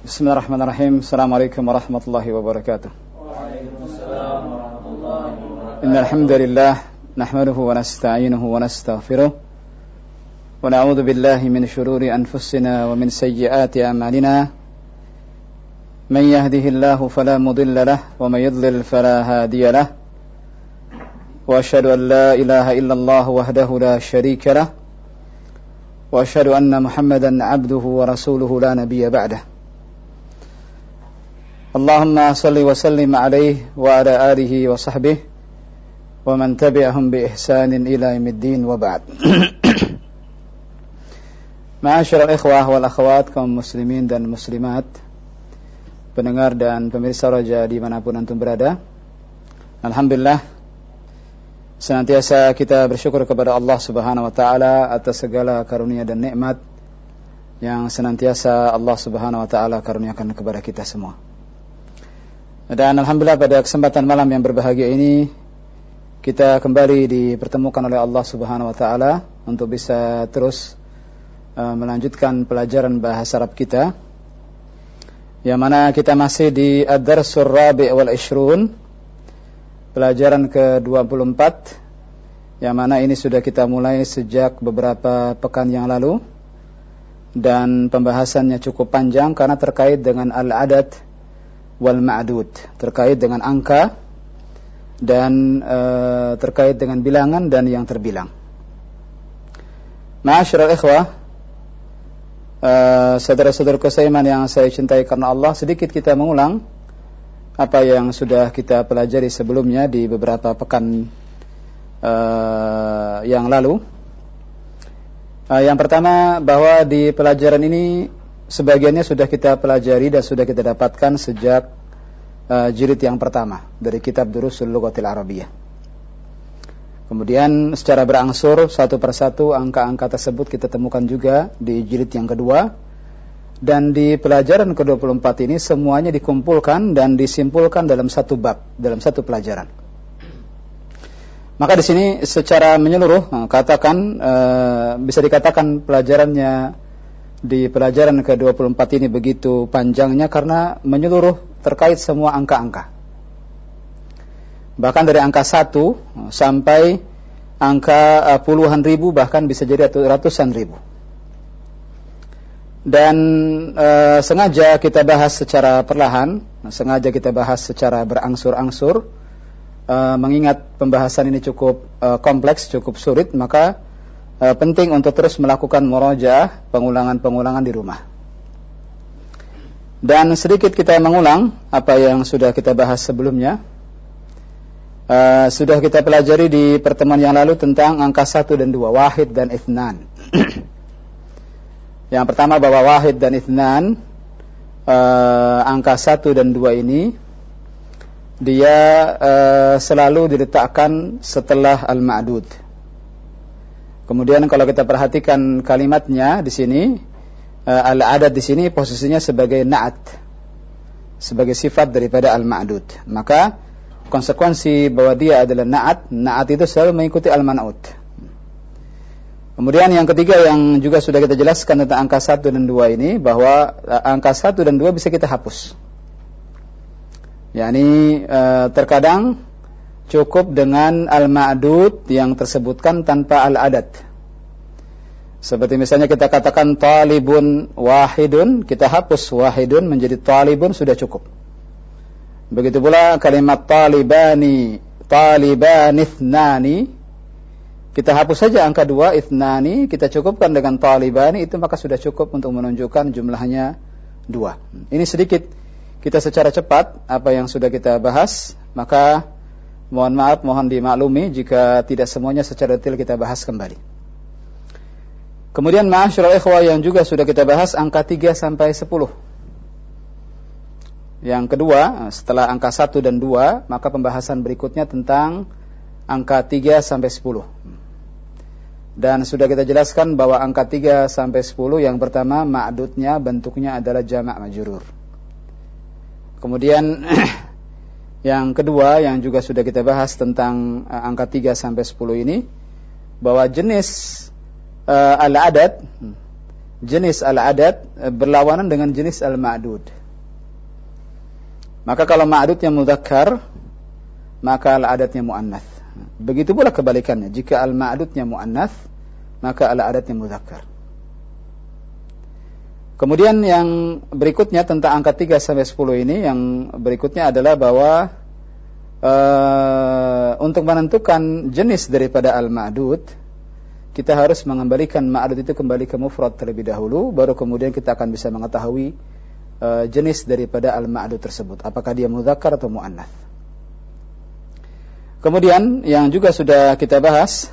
Bismillahirrahmanirrahim. Assalamualaikum warahmatullahi wabarakatuh. Waalaikumsalam warahmatullahi wabarakatuh. Innal hamdalillah nahmaduhu wa nasta'inuhu wa nastaghfiruh wa na'udzu billahi min shururi anfusina wa min sayyiati a'malina. Man yahdihillahu fala mudilla lahu wa may yudlil fala hadiya lahu. Wa asyhadu an la ilaha illallah wahdahu la syarika lahu wa asyhadu anna Muhammadan 'abduhu wa rasuluhu la nabiyya ba'dahu. Allahumma salli wa sallim alaihi wa ala alihi wa sahbihi wa man tabi'ahum bi ihsanin ila yaumiddin wa ba'd. Ma'asyiral ikhwah wal akhwat, kaum muslimin dan muslimat, pendengar dan pemirsa Raja dimanapun antum berada, alhamdulillah senantiasa kita bersyukur kepada Allah Subhanahu wa taala atas segala karunia dan nikmat yang senantiasa Allah Subhanahu wa taala karuniakan kepada kita semua. Dan alhamdulillah pada kesempatan malam yang berbahagia ini kita kembali dipertemukan oleh Allah Subhanahu wa taala untuk bisa terus melanjutkan pelajaran bahasa Arab kita, yang mana kita masih di Ad-Darsur Rabi' wal Ishrun, pelajaran ke-24, yang mana ini sudah kita mulai sejak beberapa pekan yang lalu, dan pembahasannya cukup panjang karena terkait dengan al-adad wal ma'dud, terkait dengan angka dan terkait dengan bilangan dan yang terbilang. Ma'asyiral ikhwah, saudara-saudaraku seiman yang saya cintai karena Allah, sedikit kita mengulang apa yang sudah kita pelajari sebelumnya di beberapa pekan yang lalu. Yang pertama, bahwa di pelajaran ini sebagiannya sudah kita pelajari dan sudah kita dapatkan sejak jilid yang pertama dari kitab Durusul Lughatil Arabiyyah. Kemudian secara berangsur satu persatu angka-angka tersebut kita temukan juga di jilid yang kedua, dan di pelajaran ke-24 ini semuanya dikumpulkan dan disimpulkan dalam satu bab, dalam satu pelajaran. Maka di sini secara menyeluruh bisa dikatakan pelajarannya di pelajaran ke-24 ini begitu panjangnya karena menyeluruh terkait semua angka-angka. Bahkan dari angka 1 sampai angka puluhan ribu, bahkan bisa jadi ratusan ribu. Dan sengaja kita bahas secara perlahan, sengaja kita bahas secara berangsur-angsur, mengingat pembahasan ini cukup kompleks, cukup sulit, maka penting untuk terus melakukan murajaah, pengulangan-pengulangan di rumah. Dan sedikit kita mengulang apa yang sudah kita bahas sebelumnya. Sudah kita pelajari di pertemuan yang lalu tentang angka 1 dan 2, wahid dan itsnan. Yang pertama, bahwa wahid dan itsnan, angka 1 dan 2 ini dia selalu diletakkan setelah al-ma'dud. Kemudian kalau kita perhatikan kalimatnya di sini, al-adad di sini posisinya sebagai na'at, sebagai sifat daripada al-ma'dud. Maka konsekuensi bahwa dia adalah na'at itu selalu mengikuti al-man'ut. Kemudian yang ketiga yang juga sudah kita jelaskan tentang angka 1 dan 2 ini, bahwa angka 1 dan 2 bisa kita hapus. Yani terkadang cukup dengan al-ma'dud yang tersebutkan tanpa al-adad. Seperti misalnya kita katakan talibun wahidun, kita hapus wahidun menjadi talibun, sudah cukup. Begitu pula kalimat talibani, talibanithnani, kita hapus saja angka 2, ithnani, kita cukupkan dengan talibani, itu maka sudah cukup untuk menunjukkan jumlahnya 2. Ini sedikit kita secara cepat apa yang sudah kita bahas, maka mohon maaf, mohon dimaklumi jika tidak semuanya secara detail kita bahas kembali. Kemudian ma'asyiral ikhwah yang juga sudah kita bahas angka 3 sampai 10. Yang kedua, setelah angka 1 dan 2, maka pembahasan berikutnya tentang angka 3 sampai 10. Dan sudah kita jelaskan bahwa angka 3 sampai 10 yang pertama ma'dudnya bentuknya adalah jama' majrur. Kemudian yang kedua yang juga sudah kita bahas tentang angka 3 sampai 10 ini, bahwa jenis al-adad jenis al-adad berlawanan dengan jenis al-ma'dud. Maka kalau ma'dudnya mudzakkar, maka al-adadnya muannats. Begitu pula kebalikannya, jika al-ma'dudnya muannats, maka al-adadnya mudzakkar. Kemudian yang berikutnya tentang angka 3 sampai 10 ini, yang berikutnya adalah bahwa untuk menentukan jenis daripada al-ma'dud, kita harus mengembalikan ma'dud itu kembali ke mufrad terlebih dahulu, baru kemudian kita akan bisa mengetahui jenis daripada al-ma'dud tersebut, apakah dia mudzakkar atau muannats. Kemudian yang juga sudah kita bahas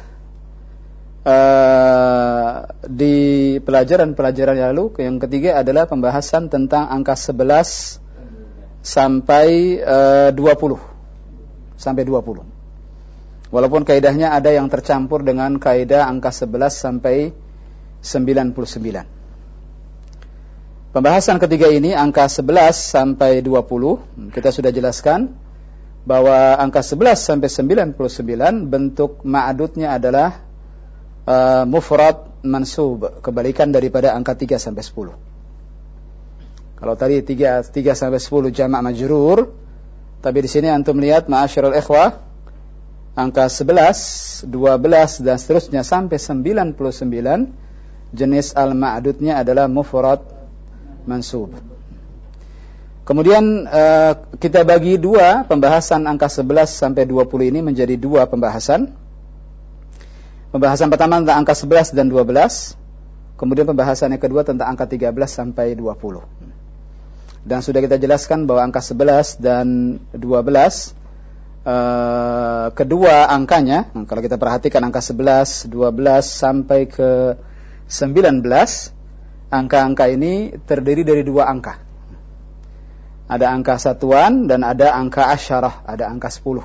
di pelajaran-pelajaran yang lalu, yang ketiga adalah pembahasan tentang angka 11 sampai 20. Sampai 20. Walaupun kaidahnya ada yang tercampur dengan kaidah angka 11 sampai 99. Pembahasan ketiga ini, angka 11 sampai 20, kita sudah jelaskan bahwa angka 11 sampai 99 bentuk ma'dudnya adalah mufrad mansub, kebalikan daripada angka 3 sampai 10. Kalau tadi 3 sampai 10 jamak majrur, tapi di sini antum lihat ma'asyiral ikhwah, angka 11, 12 dan seterusnya sampai 99 jenis al-ma'dudnya adalah mufrad mansub. Kemudian kita bagi dua pembahasan angka 11 sampai 20 ini menjadi dua pembahasan. Pembahasan pertama tentang angka 11 dan 12, kemudian pembahasan yang kedua tentang angka 13 sampai 20. Dan sudah kita jelaskan bahwa angka 11 dan 12 kedua angkanya, kalau kita perhatikan angka 11, 12 sampai ke 19, angka-angka ini terdiri dari dua angka. Ada angka satuan dan ada angka asyarah, ada angka 10.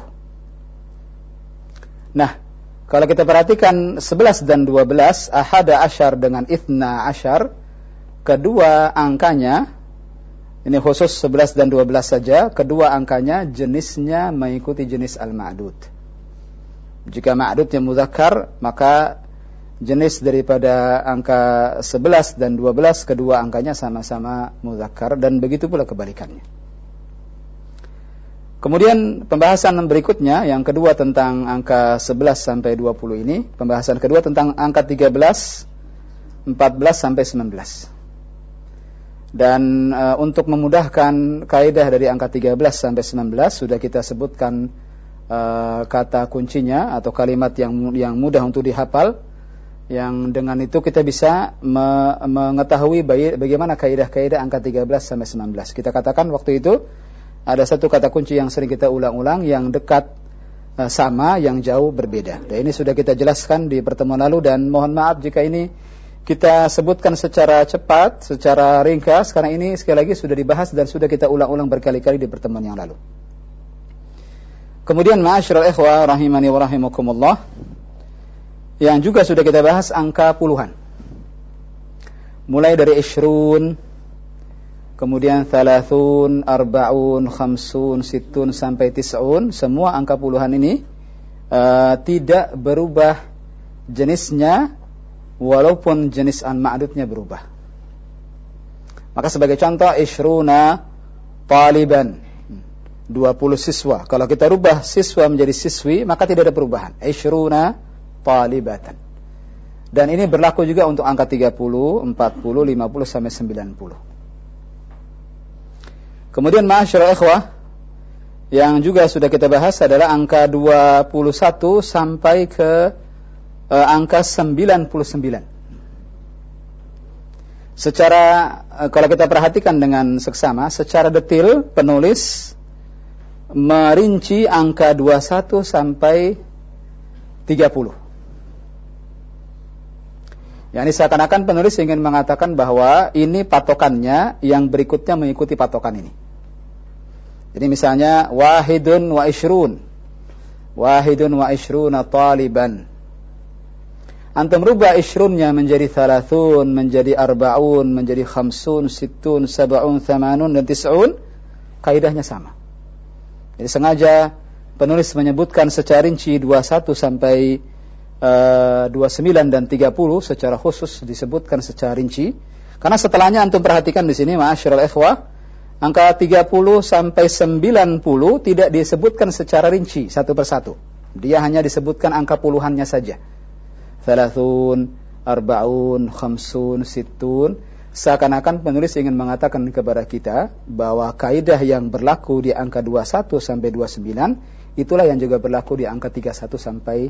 Nah, kalau kita perhatikan 11 dan 12, ahada asyar dengan ithna asyar, kedua angkanya, ini khusus 11 dan 12 saja, kedua angkanya jenisnya mengikuti jenis al-ma'dud. Jika ma'dudnya mudzakkar, maka jenis daripada angka 11 dan 12, kedua angkanya sama-sama mudzakkar, dan begitu pula kebalikannya. Kemudian pembahasan berikutnya, yang kedua tentang angka 11 sampai 20 ini, pembahasan kedua tentang angka 13, 14 sampai 19. Dan untuk memudahkan kaidah dari angka 13 sampai 19 sudah kita sebutkan kata kuncinya atau kalimat yang mudah untuk dihafal, yang dengan itu kita bisa mengetahui bagaimana kaidah-kaidah angka 13 sampai 19. Kita katakan waktu itu ada satu kata kunci yang sering kita ulang-ulang, yang dekat sama, yang jauh berbeda. Dan ini sudah kita jelaskan di pertemuan lalu, dan mohon maaf jika ini kita sebutkan secara cepat, secara ringkas, karena ini sekali lagi sudah dibahas dan sudah kita ulang-ulang berkali-kali di pertemuan yang lalu. Kemudian ma'asyiral ikhwah rahimani wa rahimakumullah, yang juga sudah kita bahas angka puluhan. Mulai dari ishrun, kemudian thalathun, arba'un, khamsun, sittun sampai tis'un, semua angka puluhan ini tidak berubah jenisnya, walaupun jenis al-ma'dudnya berubah. Maka sebagai contoh, ishruna taliban, 20 siswa. Kalau kita rubah siswa menjadi siswi, maka tidak ada perubahan. Ishruna talibatan. Dan ini berlaku juga untuk angka 30, 40, 50 sampai 90. Kemudian ma'asyiral ikhwah, yang juga sudah kita bahas adalah angka 21 sampai ke angka 99. Secara kalau kita perhatikan dengan seksama, secara detail penulis merinci angka 21 sampai 30. Yani seakan-akan penulis ingin mengatakan bahwa ini patokannya, yang berikutnya mengikuti patokan ini. Jadi misalnya wahidun wa ishrun, wahidun wa ishruna taliban. Antum rubah ishrunnya menjadi thalathun, menjadi arba'un, menjadi khamsun, sittun, sab'un, thamanun, dan tis'un, kaidahnya sama. Jadi sengaja penulis menyebutkan secara rinci 21 sampai 29 dan 30 secara khusus disebutkan secara rinci, Karena setelahnya antum perhatikan di sini, ma'asyiral ikhwah, angka 30 sampai 90 tidak disebutkan secara rinci satu persatu. Dia hanya disebutkan angka puluhannya saja. 30, 40, 50, 60. Seakan-akan penulis ingin mengatakan kepada kita bahwa kaidah yang berlaku di angka 21 sampai 29 itulah yang juga berlaku di angka 31 sampai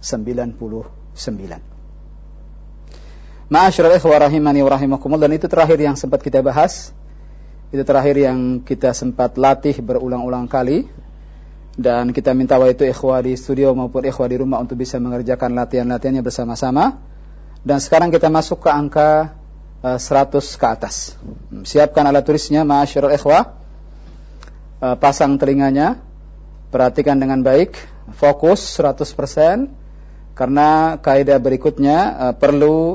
99. Ma'asyiral ikhwah rahimani wa rahimakumullah, dan itu terakhir yang sempat kita bahas. Itu terakhir yang kita sempat latih berulang-ulang kali. Dan kita minta wa itu ikhwah di studio maupun ikhwah di rumah untuk bisa mengerjakan latihan-latihannya bersama-sama. Dan sekarang kita masuk ke angka 100 ke atas. Siapkan alat tulisnya ma'asyiral ikhwah. Pasang telinganya. Perhatikan dengan baik. Fokus 100%. Karena kaidah berikutnya perlu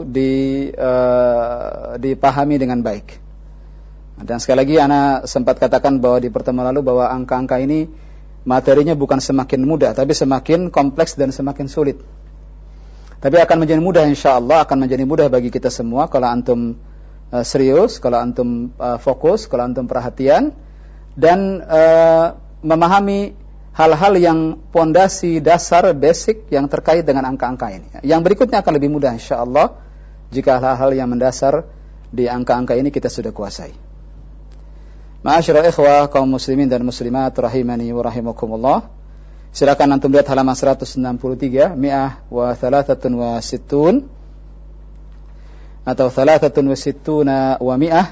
dipahami dengan baik. Dan sekali lagi ana sempat katakan bahwa di pertemuan lalu bahwa angka-angka ini materinya bukan semakin mudah, tapi semakin kompleks dan semakin sulit. Tapi akan menjadi mudah insyaallah, akan menjadi mudah bagi kita semua kalau antum serius, kalau antum fokus, kalau antum perhatian dan memahami hal-hal yang pondasi dasar basic yang terkait dengan angka-angka ini. Yang berikutnya akan lebih mudah insyaallah jika hal-hal yang mendasar di angka-angka ini kita sudah kuasai. Ma'asyiral ikhwah kaum muslimin dan muslimat rahimani wa rahimakumullah. Silakan antum lihat halaman 163, mi'ah wa thalathatun wa sittun atau thalathatun wa sittuna wa mi'ah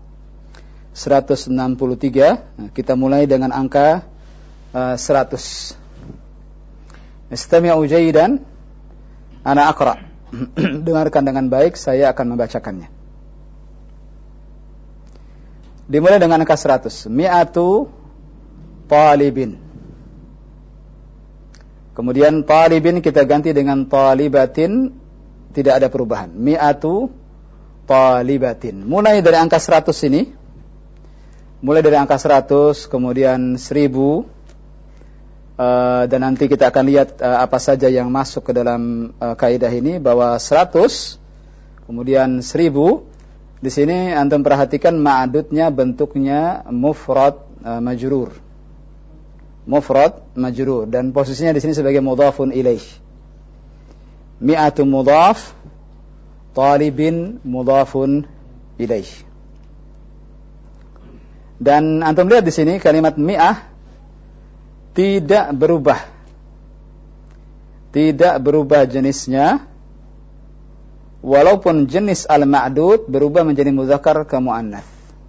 163. Kita mulai dengan angka 100. Istami'u jayyidan, ana aqra. Dengarkan dengan baik, saya akan membacakannya. Dimulai dengan angka 100. Mi'atu talibin. Kemudian talibin kita ganti dengan talibatin, tidak ada perubahan. Mi'atu talibatin. Mulai dari angka 100 ini. Mulai dari angka 100, kemudian 1000. Dan nanti kita akan lihat apa saja yang masuk ke dalam kaidah ini, bahwa 100 kemudian 1000 di sini antum perhatikan ma'adudnya bentuknya mufrad majrur. Mufrad majrur dan posisinya di sini sebagai mudhafun ilaih. Mi'atu mudhaf, talibin mudhafun ilaih. Dan antum lihat di sini kalimat mi'ah tidak berubah. Tidak berubah jenisnya. Walaupun jenis al-ma'dud berubah menjadi muzakkar ke muannats.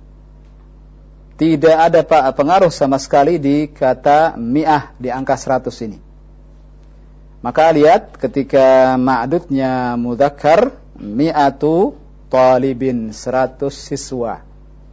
Tidak ada pengaruh sama sekali di kata mi'ah di angka 100 ini. Maka lihat ketika ma'dudnya muzakkar, mi'atu talibin, 100 siswa.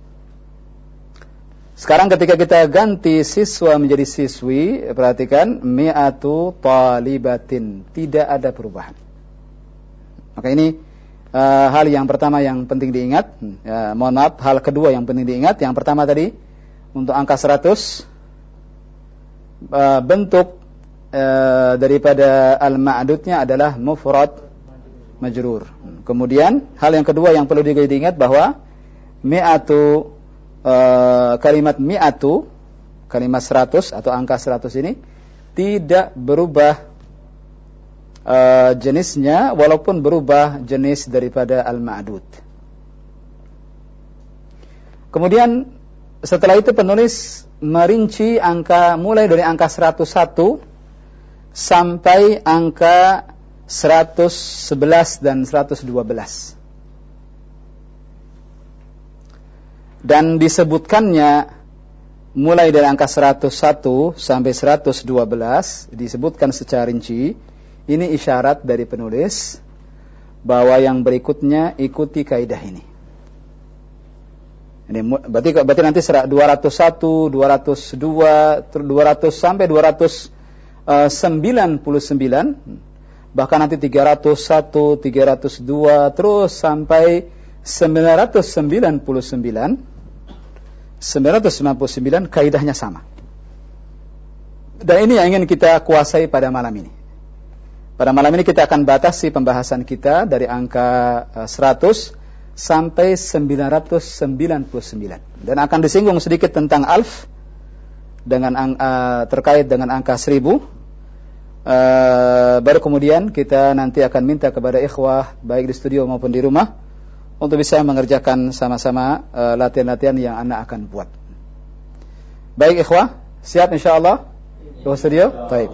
Sekarang ketika kita ganti siswa menjadi siswi, perhatikan mi'atu talibatin, tidak ada perubahan. Maka ini hal yang pertama yang penting diingat. Mohon maaf, hal kedua yang penting diingat. Yang pertama tadi untuk angka 100 bentuk daripada al-ma'dudnya adalah mufrad majrur. Kemudian hal yang kedua yang perlu diingat bahwa mi'atu kalimat mi'atu, kalimat 100 atau angka 100 ini tidak berubah jenisnya walaupun berubah jenis daripada al-ma'dud. Kemudian setelah itu penulis merinci angka mulai dari angka 101 sampai angka 111 dan 112. Dan disebutkannya mulai dari angka 101 sampai 112 disebutkan secara rinci. Ini isyarat dari penulis bahwa yang berikutnya ikuti kaidah ini. Ini berarti nanti 201, 202, 200 sampai 299, bahkan nanti 301, 302 terus sampai 999 kaidahnya sama. Dan ini yang ingin kita kuasai pada malam ini. Pada malam ini kita akan batasi pembahasan kita dari angka 100 sampai 999. Dan akan disinggung sedikit tentang alf dengan terkait dengan angka 1000. Baru kemudian kita nanti akan minta kepada ikhwah baik di studio maupun di rumah untuk bisa mengerjakan sama-sama latihan-latihan yang Anda akan buat. Baik ikhwah, siap insyaallah? Ikhwah studio? Baik.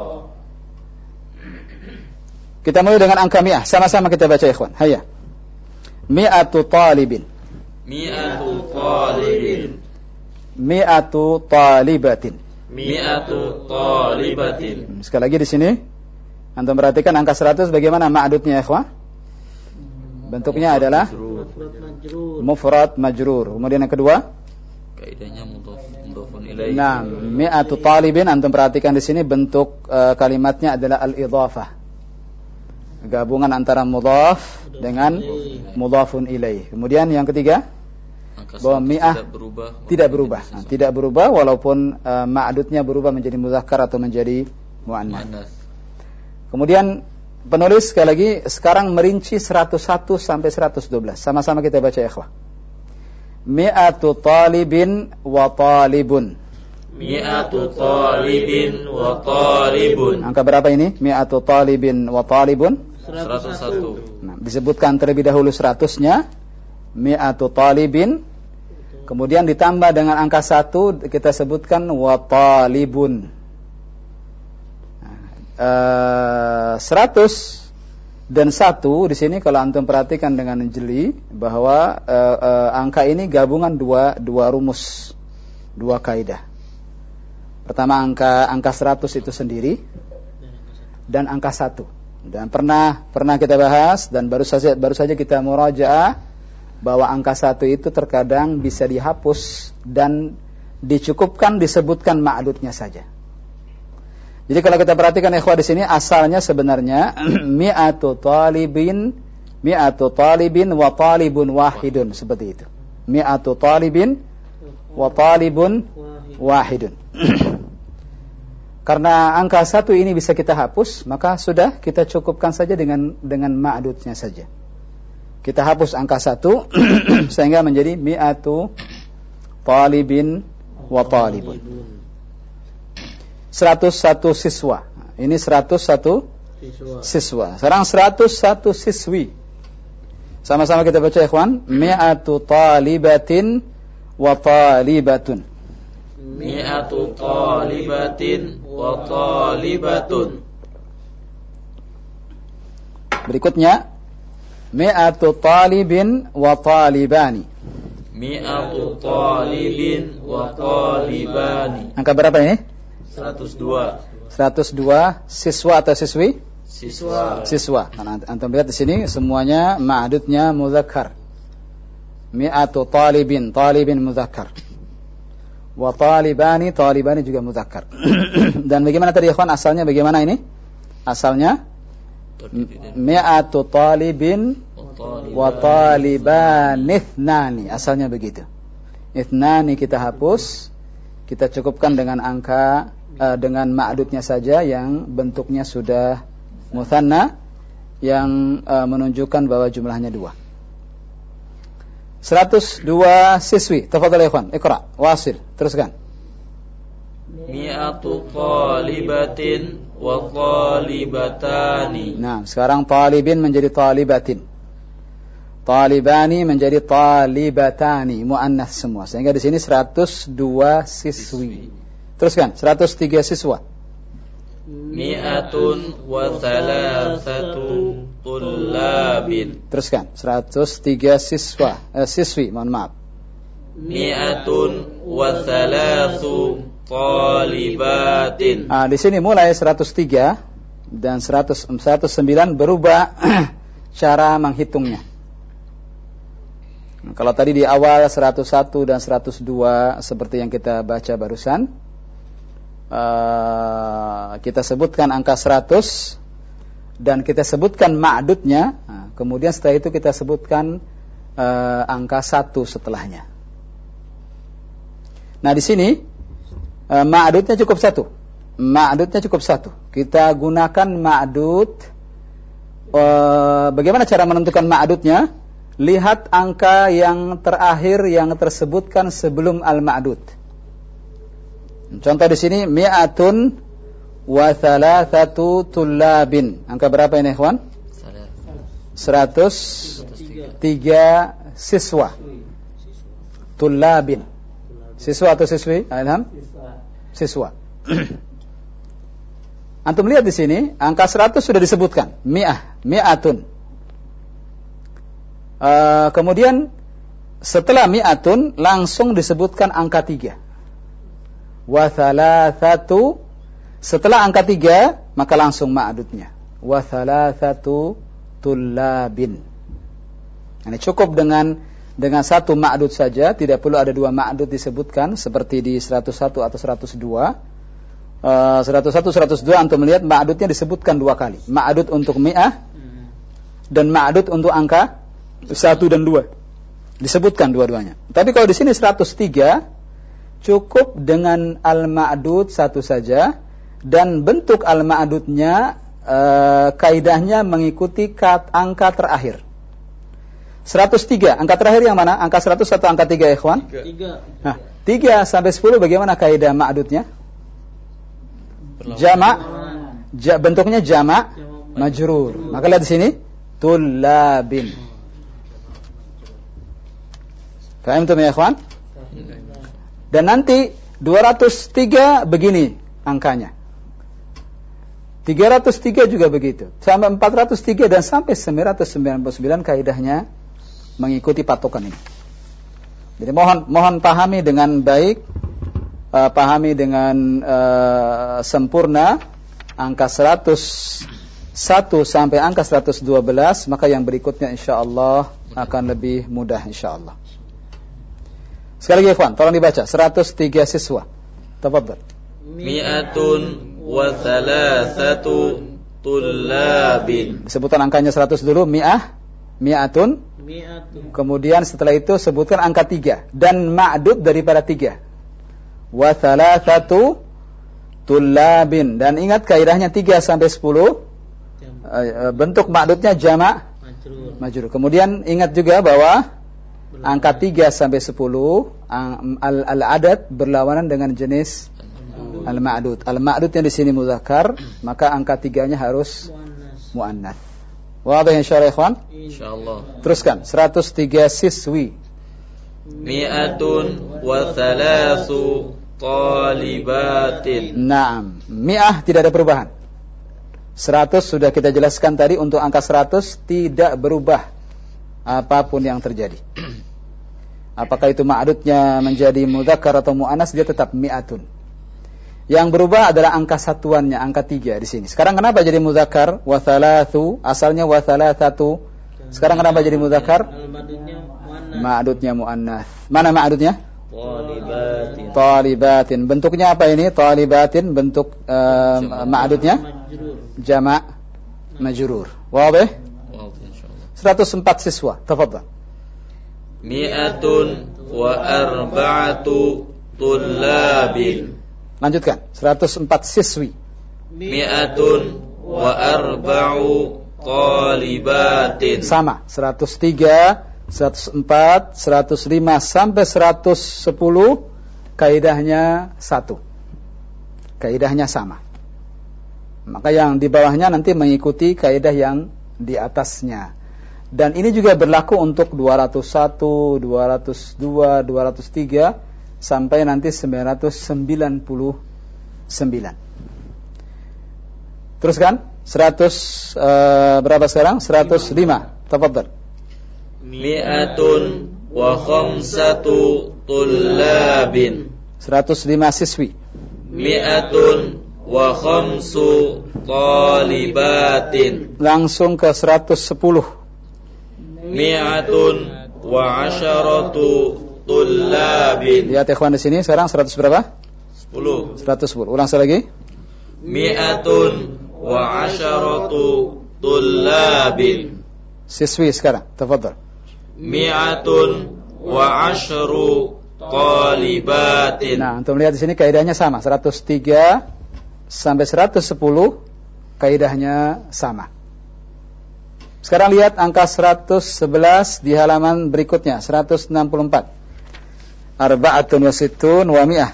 Kita mulai dengan angka mi'ah. Sama-sama kita baca ikhwan. Hayya. Mi'atu talibin. Mi'atu talibin. Mi'atu talibatin. Mi'atu talibatin. Sekali lagi di sini antum perhatikan angka 100 bagaimana ma'dudnya ikhwan? Bentuknya adalah mufrad majrur. Kemudian yang kedua, kaidahnya mudhafun ilaih. Nah, mi'atu talibin antum perhatikan di sini bentuk kalimatnya adalah al-idhafah. Gabungan antara mudhaf dengan mudhafun ilaih. Kemudian yang ketiga, bahwa mi'ah tidak berubah. Nah, tidak berubah walaupun ma'dudnya berubah menjadi muzakkar atau menjadi muannas. Kemudian penulis sekali lagi sekarang merinci 101 sampai 112. Sama-sama kita baca ikhwah. Mi'atu talibin wa talibun. Mi'atu talibin wa talibun. Angka berapa ini? Mi'atu talibin wa talibun. 101. Nah, disebutkan terlebih dahulu 100-nya. Mi'atu talibin. Kemudian ditambah dengan angka 1 kita sebutkan wa talibun. 100 dan 1 di sini kalau antum perhatikan dengan jeli bahwa angka ini gabungan dua rumus, dua kaidah. Pertama angka 100 itu sendiri dan angka 1. Dan pernah kita bahas dan baru saja kita murajaah bahwa angka 1 itu terkadang bisa dihapus dan dicukupkan disebutkan ma'dudnya saja. Jadi kalau kita perhatikan ikhwah di sini asalnya sebenarnya mi'atu talibin wa talibun wahidun, seperti itu. Mi'atu talibin wa talibun wahidun. Karena angka 1 ini bisa kita hapus, maka sudah kita cukupkan saja dengan ma'dudnya saja. Kita hapus angka 1 sehingga menjadi mi'atu talibin wa talibun. 101 siswa. Ini 101 siswa. Sekarang 101 siswi. Sama-sama kita baca ikhwan. Mi'atu talibatin wa talibatun. Mi'atu talibatin wa talibatun. Berikutnya mi'atu talibin wa talibani. Mi'atu talibin wa talibani. Angka berapa ini? 102. 102 siswa atau siswi? Siswa. Nah, antum lihat di sini semuanya ma'dudnya muzakkar. Mi'atu talibin muzakkar. Wa talibani juga muzakkar. Dan bagaimana tadi ikhwan asalnya bagaimana ini? Asalnya mi'atu talibin wa talibani ithnani. Asalnya begitu. Ithnani kita hapus, kita cukupkan dengan angka dengan ma'dudnya saja yang bentuknya sudah mutsanna yang menunjukkan bahwa jumlahnya 2. 102 siswi. Tafadhal ya ikhwan, Iqra, wasil, teruskan. Mi'atu talibatin wa talibatani. Nah, sekarang talibin menjadi talibatin. Talibani menjadi talibatani, muannas semua. Sehingga di sini 102 siswi. Teruskan, 103 siswa. Mi'atun wa thalathatu tullabin. Teruskan, 103 siswi, mohon maaf. Mi'atun wa thalathu talibatin. Di sini mulai 103 dan 109 berubah cara menghitungnya. Kalau tadi di awal 101 dan 102 seperti yang kita baca barusan, kita sebutkan angka 100 dan kita sebutkan ma'dudnya, kemudian setelah itu kita sebutkan angka 1 setelahnya. Nah di sini ma'dudnya cukup 1. Ma'dudnya cukup 1. Kita gunakan ma'dud. Bagaimana cara menentukan ma'dudnya? lihat angka yang terakhir yang tersebutkan sebelum al-ma'dud. Contoh di sini mi'atun wa thalathatu tullabin. Angka berapa ini, ikhwan? 103 siswa. Tullabin. Siswa atau siswi? Ilham? Siswa. Antum lihat di sini, angka 100 sudah disebutkan. Mi'atun. Kemudian setelah mi'atun langsung disebutkan angka 3. Wa thalathatu. Setelah angka 3 maka langsung ma'dudnya. Wa thalathatu tullabin. Ini cukup dengan satu ma'dud saja, tidak perlu ada dua ma'dud disebutkan seperti di 101 atau 102. 101 102 antum melihat ma'dudnya disebutkan dua kali. Ma'dud untuk mi'ah dan ma'dud untuk angka 1 dan 2. Disebutkan dua-duanya. Tapi kalau di sini 103 cukup dengan al-ma'dud satu saja dan bentuk al-ma'dudnya kaidahnya mengikuti angka terakhir. 103, angka terakhir yang mana? Angka 100 atau angka 3, ikhwan? 3. Nah, 3 sampai 10 bagaimana kaidah ma'dudnya? Jama'. Bentuknya jama' majrur. Maka lihat di sini, tullabin. Paham itu ya, ikhwan? Dan nanti 203 begini angkanya. 303 juga begitu. Sampai 403 dan sampai 999 kaidahnya mengikuti patokan ini. Jadi mohon pahami dengan baik, pahami dengan sempurna angka 101 sampai angka 112, maka yang berikutnya insyaallah akan lebih mudah insyaallah. Sekali lagi ikhwan, tolong dibaca 103 siswa. Tafadhal. Mi'atun wa thalathatu tullabin. Sebutkan angkanya 100 dulu, mi'atun. Kemudian setelah itu sebutkan angka 3 dan ma'dud daripada 3. Wa thalathatu tullabin. Dan ingat kaidahnya 3 sampai 10 bentuk ma'dudnya jama' majrur. Kemudian ingat juga bahwa angka 3 sampai 10 al-adad berlawanan dengan jenis al-ma'dud. Al-ma'dud yang di sini muzakkar, maka angka 3-nya harus muannats. Wadah insyaallah ikhwan? Insyaallah. Teruskan 103 siswi. Mi'atun wa thalathu talibatin. Naam, mi'ah tidak ada perubahan. 100 sudah kita jelaskan tadi, untuk angka 100 tidak berubah apapun yang terjadi. Apakah itu ma'dudnya menjadi mudzakkar atau muannas, dia tetap mi'atun. Yang berubah adalah angka satuannya, angka 3 di sini. Sekarang kenapa jadi mudzakkar? Wa thalathu, asalnya wa thalathatu. Sekarang kenapa jadi mudzakkar? Ma'dudnya muannas. Mana ma'dudnya? Talibatin. Bentuknya apa ini? Talibatin, bentuk ma'dudnya jama' majrur. Wadah? 104 siswa. Tafadhal. Mi'atun wa arba'atu tullabin. Lanjutkan. 104 siswi. Mi'atun wa arba'u talibatin. Sama. 103, 104, 105 sampai 110 kaidahnya satu. Kaidahnya sama. Maka yang di bawahnya nanti mengikuti kaidah yang di atasnya. Dan ini juga berlaku untuk 201, 202, 203 sampai nanti 999. Teruskan 100 berapa sekarang? 105. Tafadhal. Mi'atun wa khamsatu tullabin. 105 siswi. Mi'atun wa khamsu talibatin. Langsung ke 110. Mi'atun wa asharatu tullabin. Lihat ikhwan di sini sekarang 100 berapa? 10. 110. Ulang sekali lagi. Mi'atun wa asharatu tullabin. Siswi sekarang. Tafadhal. Mi'atun wa ashru talibatin. Nah, untuk melihat di sini kaidahnya sama. 103 sampai 110 kaidahnya sama. Sekarang lihat angka 111 di halaman berikutnya, 164. Arba'atun wa sittun wa mi'ah.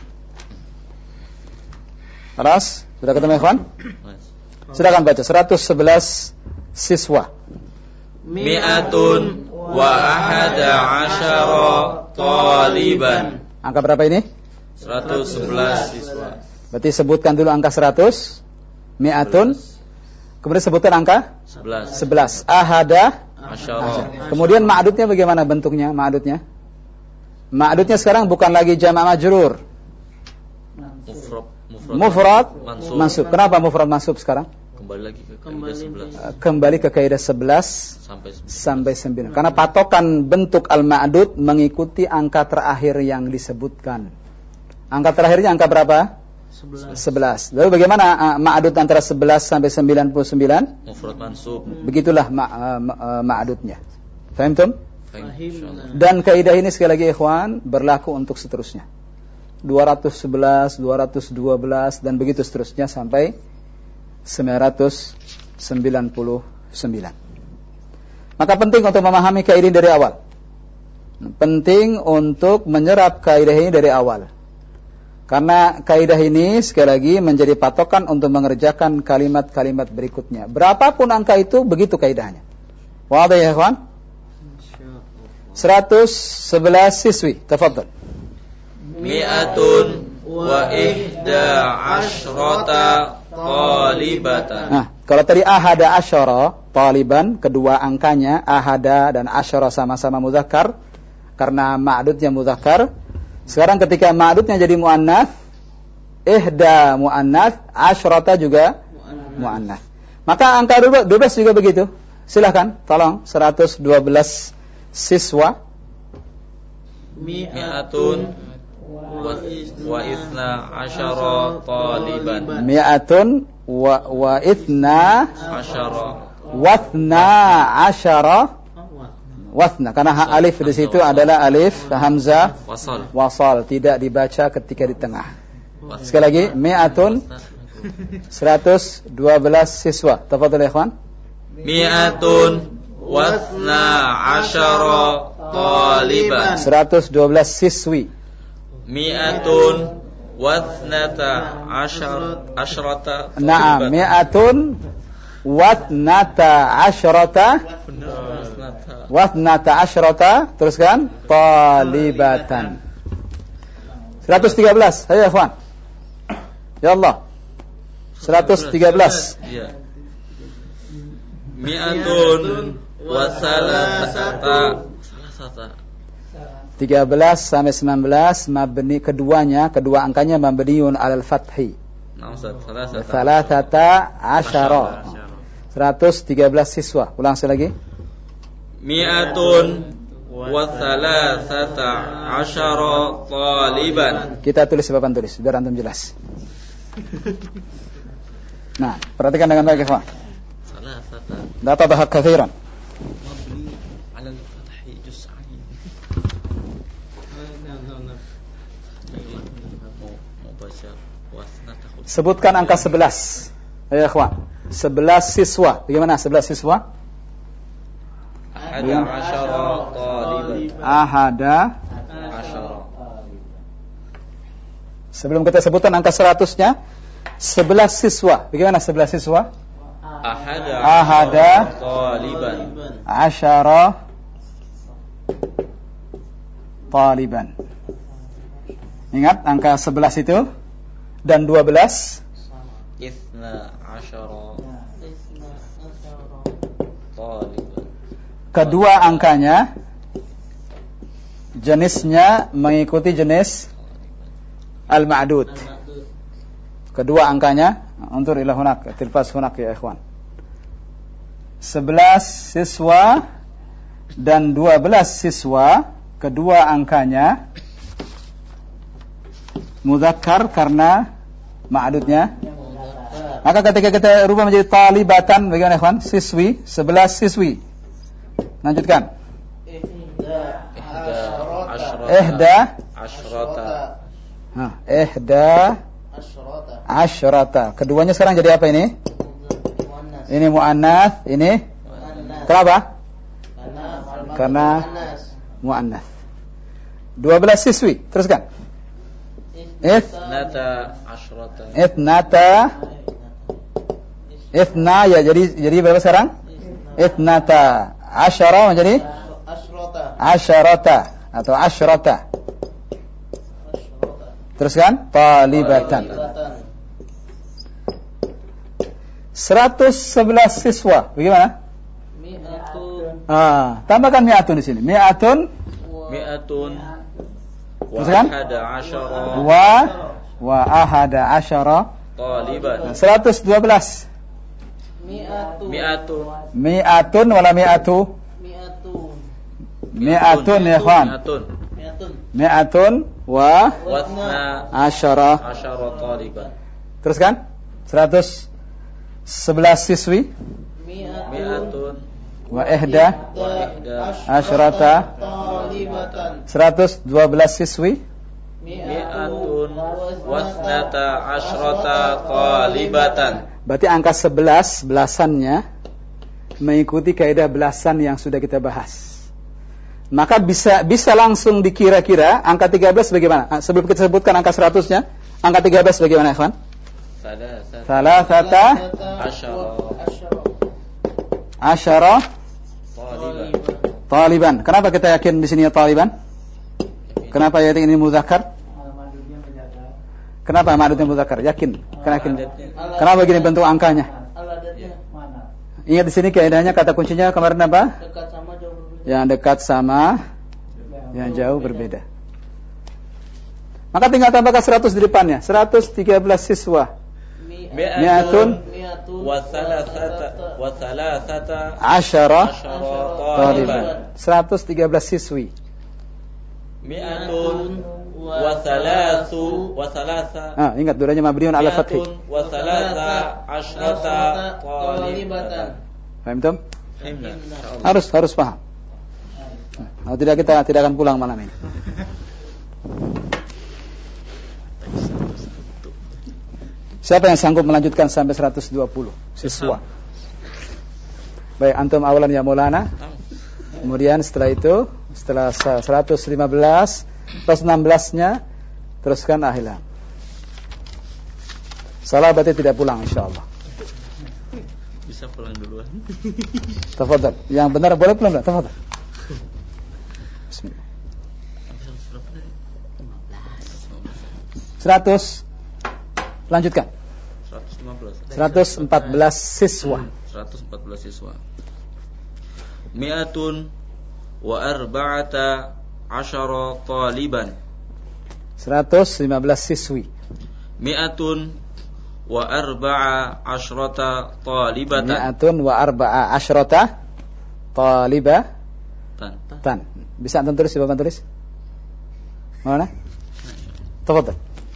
Keras? Sudah ketemu ikhwan? Silakan baca 111 siswa. Mi'atun wa ahada asyara taliban. Angka berapa ini? 111 siswa. Berarti sebutkan dulu angka 100. Mi'atun. Kemudian sebutkan angka 11. Ahada Asyara. Kemudian ma'dudnya bagaimana bentuknya? Ma'dudnya sekarang bukan lagi jamak majrur. Mufrad mansub. Kenapa mufrad mansub sekarang? Kembali ke kaidah 11 sampai 9. Karena patokan bentuk al-ma'dud mengikuti angka terakhir yang disebutkan. Angka terakhirnya angka berapa? 11. Lalu bagaimana ma'dud antara 11 sampai 99? Mufrad mansub. Begitulah ma'dudnya. Faham tum? Dan kaidah ini sekali lagi ikhwan berlaku untuk seterusnya. 211, 212 dan begitu seterusnya sampai 999. Maka penting untuk memahami kaidah ini dari awal. Penting untuk menyerap kaidah ini dari awal. Karena kaidah ini sekali lagi menjadi patokan untuk mengerjakan kalimat-kalimat berikutnya. Berapapun angka itu, begitu kaidahnya. Wadah ya ikhwan? 111 siswi, tafadhal. Mi'atun wa ihda asyrata talibatan. Nah, kalau tadi ahada asyara taliban, kedua angkanya ahada dan asyara sama-sama muzakkar karena ma'dudnya muzakkar. Sekarang ketika ma'dudnya jadi muannats, ihda muannats, asyrata juga muannats. Maka angka 12 juga begitu. Silakan, tolong 112 siswa. Mi'atun wa ithna asyara taliban. Mi'atun wa ithna Asyara. wathna asyara. Wathna, karena alif di situ adalah alif hamzah wasal, tidak dibaca ketika di tengah. Sekali lagi, mi'atun 112 siswa. Tafadhal ya ikhwan. Mi'atun wathna asyara taliban. 112 siswi. Mi'atun wathnata asyrata. Na'am, mi'atun wathnata asyrata. Teruskan talibatan. 113. Ayo ya ikhwan. Ya Allah. 113. Iya. Mi'atun wa salasata. 13 sampai 19 mabni, kedua angkanya mabniun alal fathi. Salasata asyara. 113 siswa. Ulang sekali lagi. Mi'atun wa salasata asyara taliban. Kita tulis di papan tulis biar antum jelas. Nah, perhatikan dengan baik ikhwan. Salasata. La tadhak katsiran. Mabni 'ala al-fathi juz'ain. Sebutkan angka 11. Ya ikhwan. 11 siswa. Bagaimana 11 siswa? Ahada asyara taliban. Ahada. Sebelum kita sebutkan angka 100-nya, 11 siswa. Bagaimana 11 siswa? Ahada taliban. Asyara taliban. Ingat angka 11 itu dan 12 Ithna asyara taliban. Kedua angkanya jenisnya mengikuti jenis al-ma'dud. Kedua angkanya untur ila hunak, tilfas hunak ya ikhwan. 11 siswa dan 12 siswa, kedua angkanya mudzakkar karena ma'dudnya. Maka ketika kita rubah menjadi talibatan, bagaimana ikhwan? Siswi, 11 siswi. Lanjutkan. Ihda asyrata. Keduanya sekarang jadi apa ini? Ini muannats, ini Kenapa? Karena muannas. 12 siswi. Teruskan. Nata asyrata. Ithna ya jadi berapa sekarang? Ithnata asyara menjadi asyarata atau asyrata. Teruskan talibatan. 111 siswa. Bagaimana? Tambahkan mi'atun di sini. Mi'atun Teruskan? wa ahada asyara Taliban. 112. Mi'atun wala mi'atu? Mi'atun ya ikhwan. Mi'atun wa asyara Taliban. Teruskan 111 siswi. Mi'atun Wa ihda asyrata 112 siswi. Mi'atun wasnata asyrata talibatan. Berarti angka 11 belasannya mengikuti kaidah belasan yang sudah kita bahas. Maka bisa langsung dikira-kira angka 13 bagaimana? Sebelum kita sebutkan angka 100-nya, angka 13 bagaimana, ikhwan? Salasata asyara Taliban. Kenapa kita yakin di sini ya Taliban? Kenapa yakin ini mudzakkar? Kenapa ma'dudnya mudzakkar? Yakin. Kenapa begini bentuk angkanya? Ingat di sini kaidahnya kata kuncinya kemarin apa? Yang dekat sama yang jauh berbeda. Maka tinggal tambahkan 100 di depannya. 113 siswa. Mi'atun wa thalathata asyara taliban. 113 siswi. Mi'atun wa thalatha. Ingat duranya mabniun ala fathi. Wa thalatha asyrata talibatan. Paham tum? Harus paham. Kalau tidak kita tidak akan pulang malam ini. Siapa yang sanggup melanjutkan sampai 120 siswa? Baik, antum awalan ya Maulana. Kemudian setelah itu, setelah 115, 116-nya teruskan Ahilam. Salah berarti tidak pulang insyaallah. Bisa pulang duluan. Tafadhal. Yang benar boleh pulang enggak? Tafadhal. Bismillah. 100 lanjutkan. 114 siswa. 114 siswa. Mi'atun wa arba'ata asyara taliban. 115 siswi. Mi'atun wa arba'a asyrata talibatan. Mi'atun wa arba'a asyrata talibatan. Bisa antum tulis di papan tulis? Mana? Tafadhal.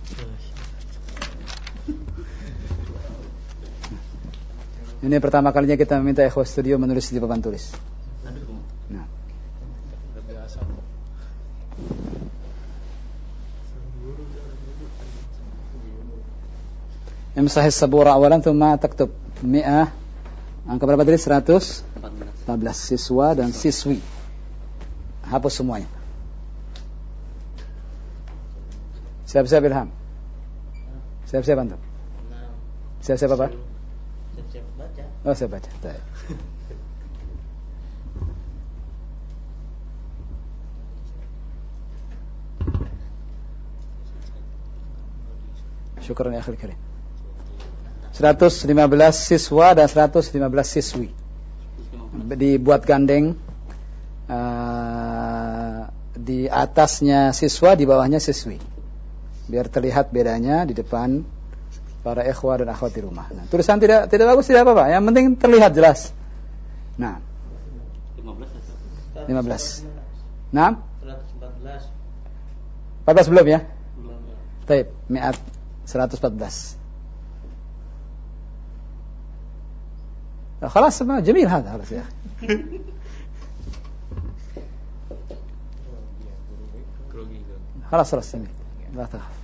Ini pertama kalinya kita meminta ikhwah studio menulis di papan tulis. Nah. Imsah as-sabura awalan thumma taktub 100. Angka berapa tadi? 114 siswa dan siswi. Hapus semuanya. Siap-siap Ilham. Siap-siap antum. Siap-siap apa? Siap-siap baca. Oh, saya baca. Baik. Syukran ya akhil karim. 115 siswa dan 115 siswi. Dibuat gandeng, di atasnya siswa, di bawahnya siswi. Biar terlihat bedanya di depan para ikhwah dan akhwat di rumah. Nah, tulisan tidak bagus tidak apa-apa, yang penting terlihat jelas. Nah. 15. Nah. 14 belum ya? Belum. Baik, 114. خلاص جميل هذا خلاص يا أخي. خلاص جميل لا تخاف.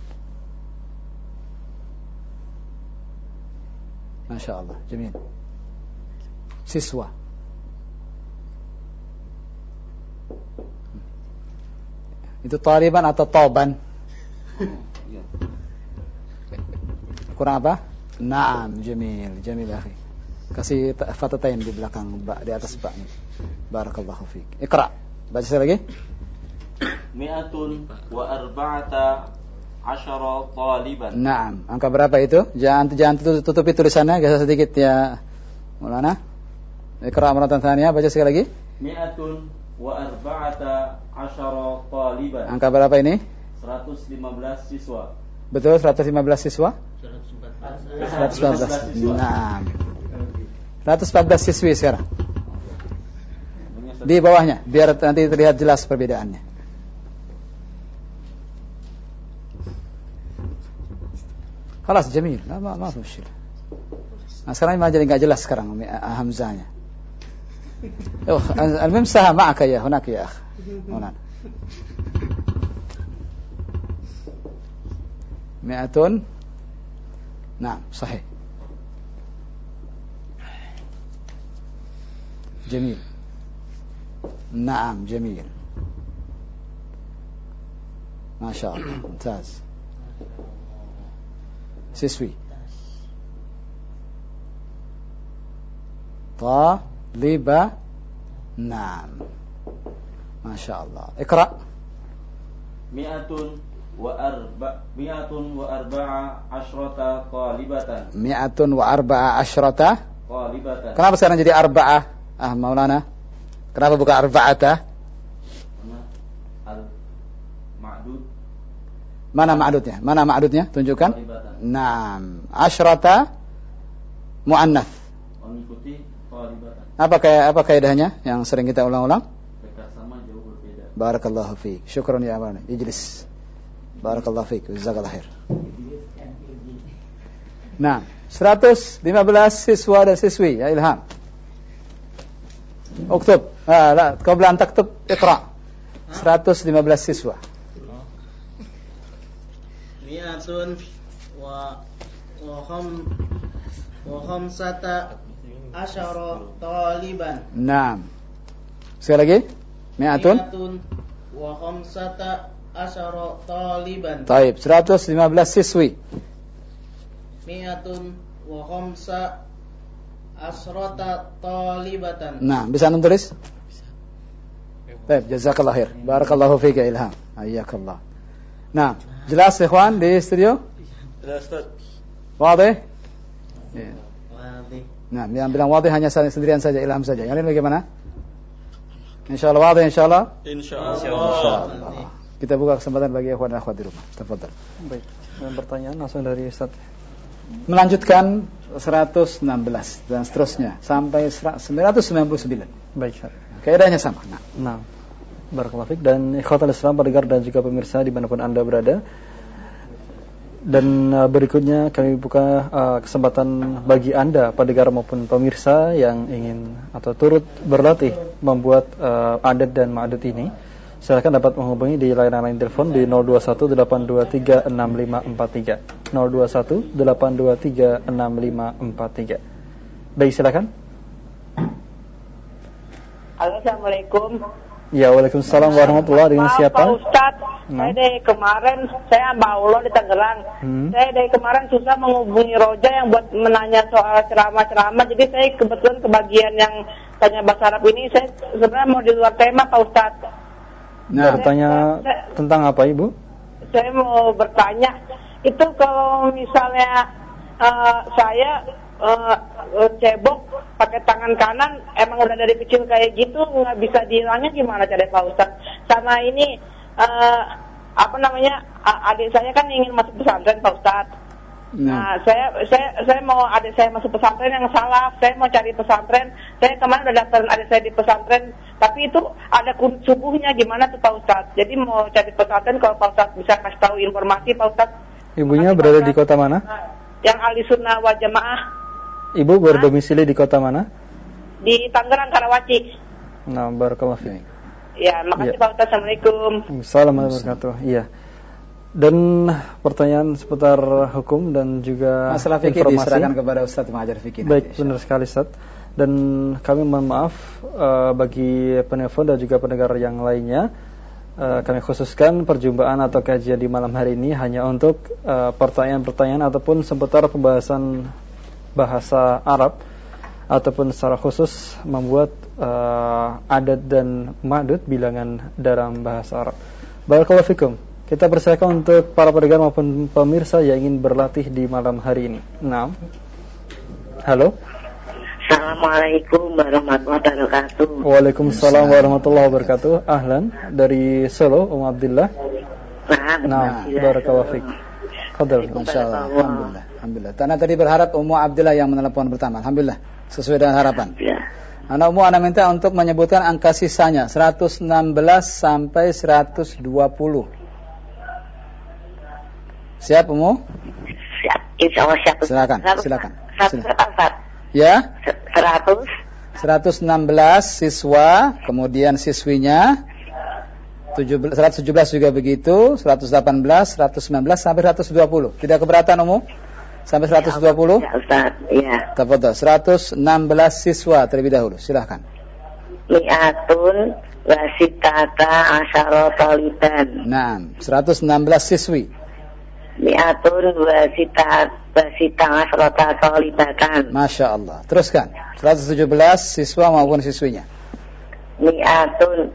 ما شاء الله جميل. Siswa. Itu taliban atau toban? Kurang apa? Naam, jamil, jamil akhi. Kasih fatatain di belakang ba, di atas ba. Barakallahu fiik. Iqra. Baca sekali lagi. Mi'atun wa arba'ata asyara taliban. Naam. Angka berapa itu? Jangan tutupi tulisannya, geser sedikit ya. Maulana. Iqra maratan tsaniyah, baca sekali lagi. Mi'atun wa arba'ata asyara taliban. Angka berapa ini? 115 siswa. Betul, 115 siswa? 114. Naam. 114 siswi sekarang. Di bawahnya, biar nanti terlihat jelas perbedaannya. Khalas, jamil. Ma fi mushkil. Nah, sekarang ini jadi enggak jelas sekarang hamzahnya. Al-mim saha ma'aka ya, hunak ya akh. Hunak. Mi'atun. Naam, sahih. Jamil. Naam, jamil. Masya Allah, mumtaz. Siswi. Taliba. Naam. Masya Allah. Iqra. Mi'atun wa arba'a asyrata talibatan. Mi'atun wa arba'a asyrata talibatan. Kenapa sekarang jadi arba'ah? Maulana. Kenapa bukan arba'ata? Karena al-ma'dud. Mana ma'dudnya? Mana ma'dudnya? Tunjukkan. Talibatan. Naam. Asyrata mu'annath. Mengikuti talibatan. Apa kaidahnya yang sering kita ulang-ulang? Mereka sama jauh berbeda. Barakallahu fiik. Syukran ya abana. Ijlis. Barakallahu fiik. Jazakallahu khair. Nah, 115 siswa dan siswi. Ya Ilham. Uktub. Qabla an taktub, iqra. 115 siswa. Mi'atun wa khamsata asyara taliban. Naam. Sekali lagi. Mi'atun wa khamsata asyara taliban. Taib. 115 siswi. Mi'atun wa khamsa asrata talibatan. Nah, bisa antum tulis? Baik, jazakallah khair. Barakallahu fika Ilham. Hayyakallah. Nah, jelas ikhwan di studio? Jelas, Ustaz. Wadih? Ya. Wadih. Nah, yang bilang wadih hanya sendirian saja, Ilham saja. Yang lain bagaimana? Insyaallah wadih insyaallah. Insyaallah. Kita buka kesempatan bagi ikhwan dan akhwat di rumah. Tafadhal. Baik, pertanyaan langsung dari Ustaz. Melanjutkan 116 dan seterusnya sampai 999. Baik, Ustaz. Kaidahnya sama. Nah, barakallahu fiik dan ikhwatul Islam pendengar dan juga pemirsa dimanapun Anda berada. Dan berikutnya kami buka kesempatan bagi Anda pendengar maupun pemirsa yang ingin atau turut berlatih membuat adat dan ma'adat ini. Silakan dapat menghubungi di layanan telepon di 0218236543. 0218236543. Baik, silakan. Halo, assalamualaikum. Ya, waalaikumsalam warahmatullahi. Dengan siapa? Pak Ustadz, saya dari kemarin, saya Mbak Allah di Tangerang. Saya dari kemarin susah menghubungi Roja yang buat menanya soal ceramah-ceramah. Jadi saya kebetulan kebagian yang tanya bahasa Arab ini, saya sebenarnya mau di luar tema, Pak Ustadz. Nah, bertanya tentang apa, Ibu? Saya mau bertanya, itu kalau misalnya saya cebok pakai tangan kanan, emang udah dari kecil kayak gitu, nggak bisa dihilangin, gimana cara Pak Ustadz? Sama ini adik saya kan ingin masuk pesantren, Pak Ustadz. Nah, saya mau adik saya masuk pesantren yang salah. Saya mau cari pesantren. Saya kemarin udah daftarin adik saya di pesantren, tapi itu ada kunut subuhnya, gimana tuh Pak Ustadz? Jadi mau cari pesantren, kalau Pak Ustadz bisa kasih tahu informasi, Pak Ustadz. Ibunya berada di kota mana? Yang Ahli Sunnah wal Jamaah. Ibu berdomisili di kota mana? Di Tangerang, Karawaci. Nah, barakallahu fiik. Ya, makasih Pak Ustadz. Assalamualaikum. Assalamualaikum warahmatullahi wabarakatuh. Iya. Dan pertanyaan seputar hukum dan juga masalah fikih informasi diserahkan kepada Ustaz mengajar fikih. Baik, benar sekali Ustaz. Dan kami mohon maaf bagi penelpon dan juga pendengar yang lainnya. Kami khususkan perjumpaan atau kajian di malam hari ini hanya untuk pertanyaan-pertanyaan ataupun seputar pembahasan bahasa Arab, ataupun secara khusus membuat adat dan ma'dud bilangan dalam bahasa Arab. Barakallahu fikum. Kita persilakan untuk para pendengar maupun pemirsa yang ingin berlatih di malam hari ini. Nah, halo. Assalamualaikum warahmatullahi wabarakatuh. Waalaikumsalam warahmatullahi wabarakatuh. Ahlan, dari Solo, Abdillah. Nah, barakallahu fiik. Fadhal. Insyaallah. Alhamdulillah. Karena tadi berharap Abdillah yang menelepon pertama. Alhamdulillah, sesuai dengan harapan. Ya. Ana minta untuk menyebutkan angka sisanya 116 sampai 120. Siap, Siap. Insyaallah siap. Silakan. 100. Ya? 116 siswa, kemudian siswinya 117 juga begitu, 118, 119 sampai 120. Tidak keberatan sampai 120? Ya Ustaz, ya. Tafadhal. 116 siswa terlebih dahulu. Silahkan. Mi'atun wasitata asyara taliban. Naam, 116 siswi. Mi'atun wasita asyara talibatan. Masya Allah. Teruskan. 117 siswa maupun siswinya. Mi'atun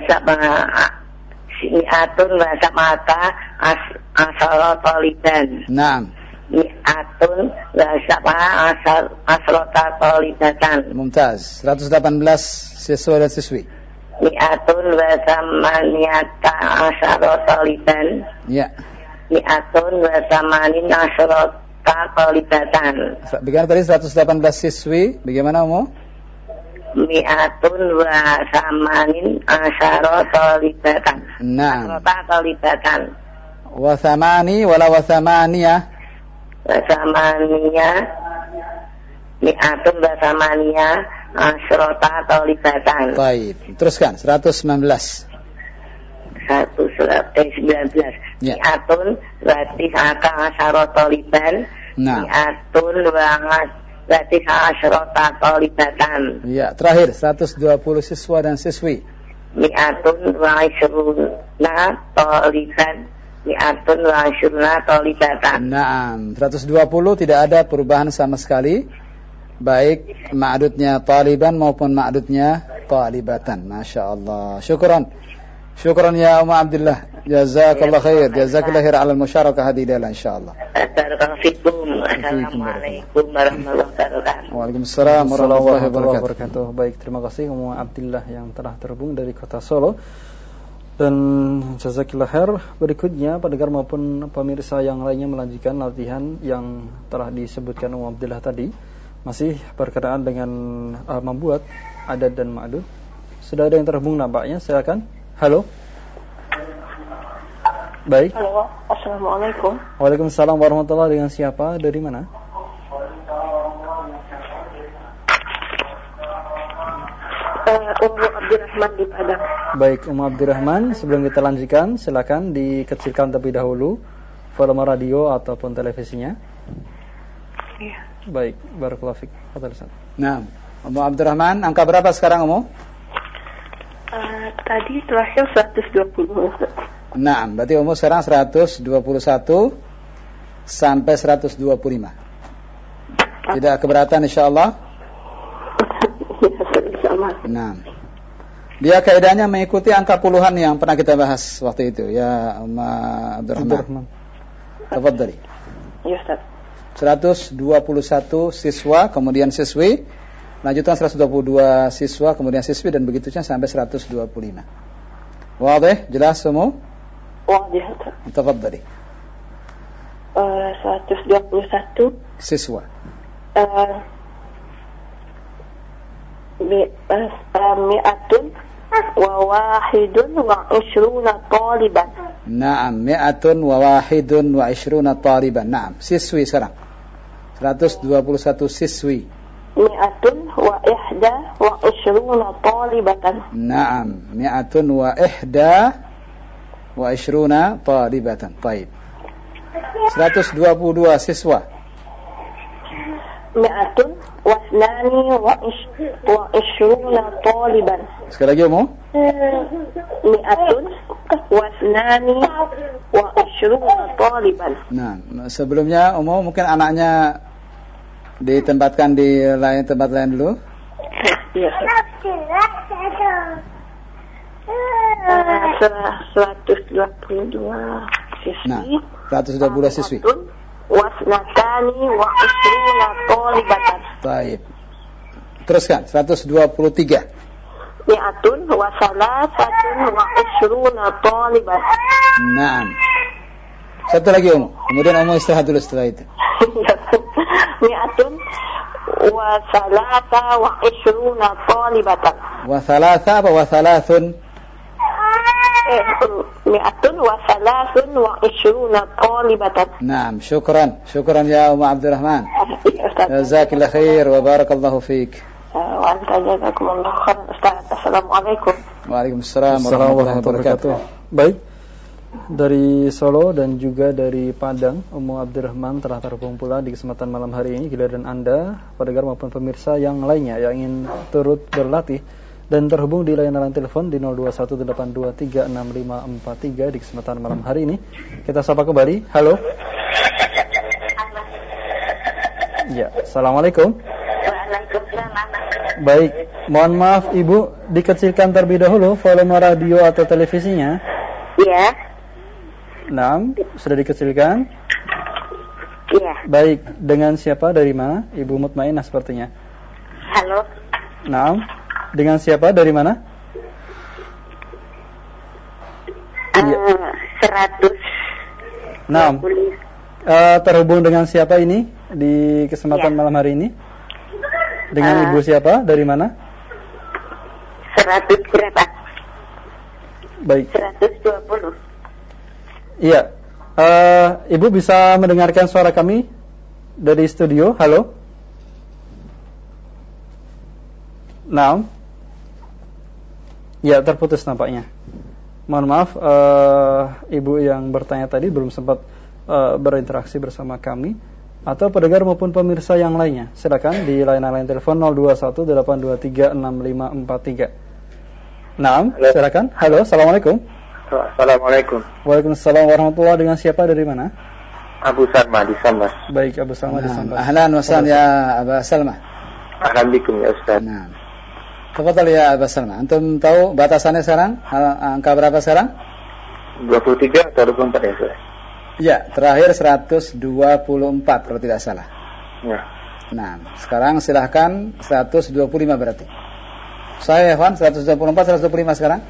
wasamata asyara taliban. Naam. Mi'atun asyara talibatan. Mumtaz. 118 siswa dan siswi. Mi'atun wasamaniyata asyara taliban. Ya. Mi'atun wasamanin asyara talibatan. Bagaimana tadi 118 siswi? Bagaimana Mi'atun wasamanin asyara talibatan. Naam. Asyara talibatan. Wathamani wala wathamaniyah. Wasamaniya. Mi'atun wasamaniya asyara talibatan. Baik. Teruskan. 119. 19. Ya. Mi'atun watis'ata asyara taliban. Nah. Mi'atun watis'ata talibatan. Ya, terakhir 120 siswa dan siswi. Mi'atun wa ishruna taliban. Mi'atun wa ishruna talibatan. Naam, 120 tidak ada perubahan sama sekali, baik ma'dudnya taliban maupun ma'dudnya talibatan. Masya Allah. Syukran ya Abdillah. Jazakallah khair. Jazakallah khair ala al-musyarakah hadilah insyaallah. Barakallahu fikum. Assalamualaikum warahmatullahi wabarakatuh. Waalaikumsalam warahmatullahi wabarakatuh. Baik, terima kasih Abdillah yang telah terhubung dari kota Solo. Dan jazakallah khair. Berikutnya pendengar maupun pemirsa yang lainnya melanjutkan latihan yang telah disebutkan Abdillah tadi, masih berkenaan dengan membuat adat dan ma'dud. Sudah ada yang terhubung nampaknya, silakan. Halo. Baik. Halo, assalamualaikum. Waalaikumsalam warahmatullahi. Dengan siapa? Dari mana? Ummu Abdurrahman di Padang. Baik, Ummu Abdurrahman. Sebelum kita lanjutkan, silakan dikecilkan terlebih dahulu volume radio ataupun televisinya. Iya. Baik, barakallahu fiik. Fadhal Ustaz. Nah, Ummu Abdurrahman, angka berapa sekarang Tadi terakhir 120. Nah, berarti umur sekarang 121 sampai 125. Tidak keberatan insyaallah? Nah. Dia kaidahnya mengikuti angka puluhan yang pernah kita bahas waktu itu, ya Abdurrahman. Tafadhali. Ya, Ustaz. 121 siswa, kemudian siswi, lanjutan 122 siswa, kemudian siswi, dan begitunya sampai 125. Wadih? Jelas semua? Wadih. Tafadhali. 121 siswa. Mi'atun wa wahidun wa ishruna taliban. Naam, mi'atun wa wahidun wa ishruna taliban. Naam, siswi sekarang 121 siswi. Mi'atun wa ihda wa ishruna talibatan. Naam, mi'atun wa ihda wa ishruna talibatan. Baik. 122 siswa. mi'atun wasnani wa ishruna taliban. Sekali lagi Umu. Mi'atun wasnani wa ishruna taliban. Nah, sebelumnya Umu mungkin anaknya ditempatkan di tempat lain dulu. Iya. 122 siswi. Nah, 120 siswi. Wasnatani wa ishruna talibatan. Baik. Teruskan 123. Mi'atun wa salasatun wa ishruna taliban. Naam. Satu lagi Umu. Kemudian Umu istirahat dulu setelah itu. Mi'atun wa salasa wa ishruna talibatan. Wa thalatha apa wa thalathun? Mi'atun wa salasun wa ishruna talibatan. Naam, syukran. Syukran ya Umu Abdurrahman. Jazakillah khair wa barakallahu fiik. Wa anta jazakumullah khairan Ustaz. Assalamualaikum. Waalaikumsalam warahmatullahi wabarakatuh. Baik. Dari Solo dan juga dari Padang, Ummu Abdurrahman telah terhubung pula di kesempatan malam hari ini. Giliran Anda, pendengar maupun pemirsa yang lainnya yang ingin turut berlatih dan terhubung di layanan telepon di 0218236543 di kesempatan malam hari ini. Kita sapa kembali. Halo. Ya, Assalamualaikum. Waalaikumsalam. Baik, mohon maaf Ibu, dikecilkan terlebih dahulu volume radio atau televisinya. Iya. Naam, sudah dikecilkan? Iya. Baik, dengan siapa, dari mana? Ibu Mutmainah sepertinya. Halo. Naam, dengan siapa, dari mana? 100. Naam. Terhubung dengan siapa ini di kesempatan malam hari ini? Dengan Ibu siapa, dari mana? 100 berapa? Baik. 120. Iya, Ibu bisa mendengarkan suara kami dari studio? Halo? Naam. Ya, terputus nampaknya. Mohon maaf, Ibu yang bertanya tadi belum sempat berinteraksi bersama kami. Atau pendengar maupun pemirsa yang lainnya, silakan di layanan telepon 0218236543. Naam, silakan. Halo, Assalamualaikum. Assalamualaikum. Waalaikumsalam warahmatullahi. Dengan siapa, dari mana? Abu Salma di Sambas. Baik, Abu Salma di Sambas. Ahlan wa sahlan ya Abu Salma. Ahlan bikum ya Ustaz. Nah. Tafadhal ya Abu Salma. Antum tahu batasannya sekarang? Angka berapa sekarang? 23 atau 24 ya Ustaz? Ya, terakhir 124 kalau tidak salah. Ya. Nah, sekarang silahkan 125 berarti. Saya Ikhwan 124 125 sekarang?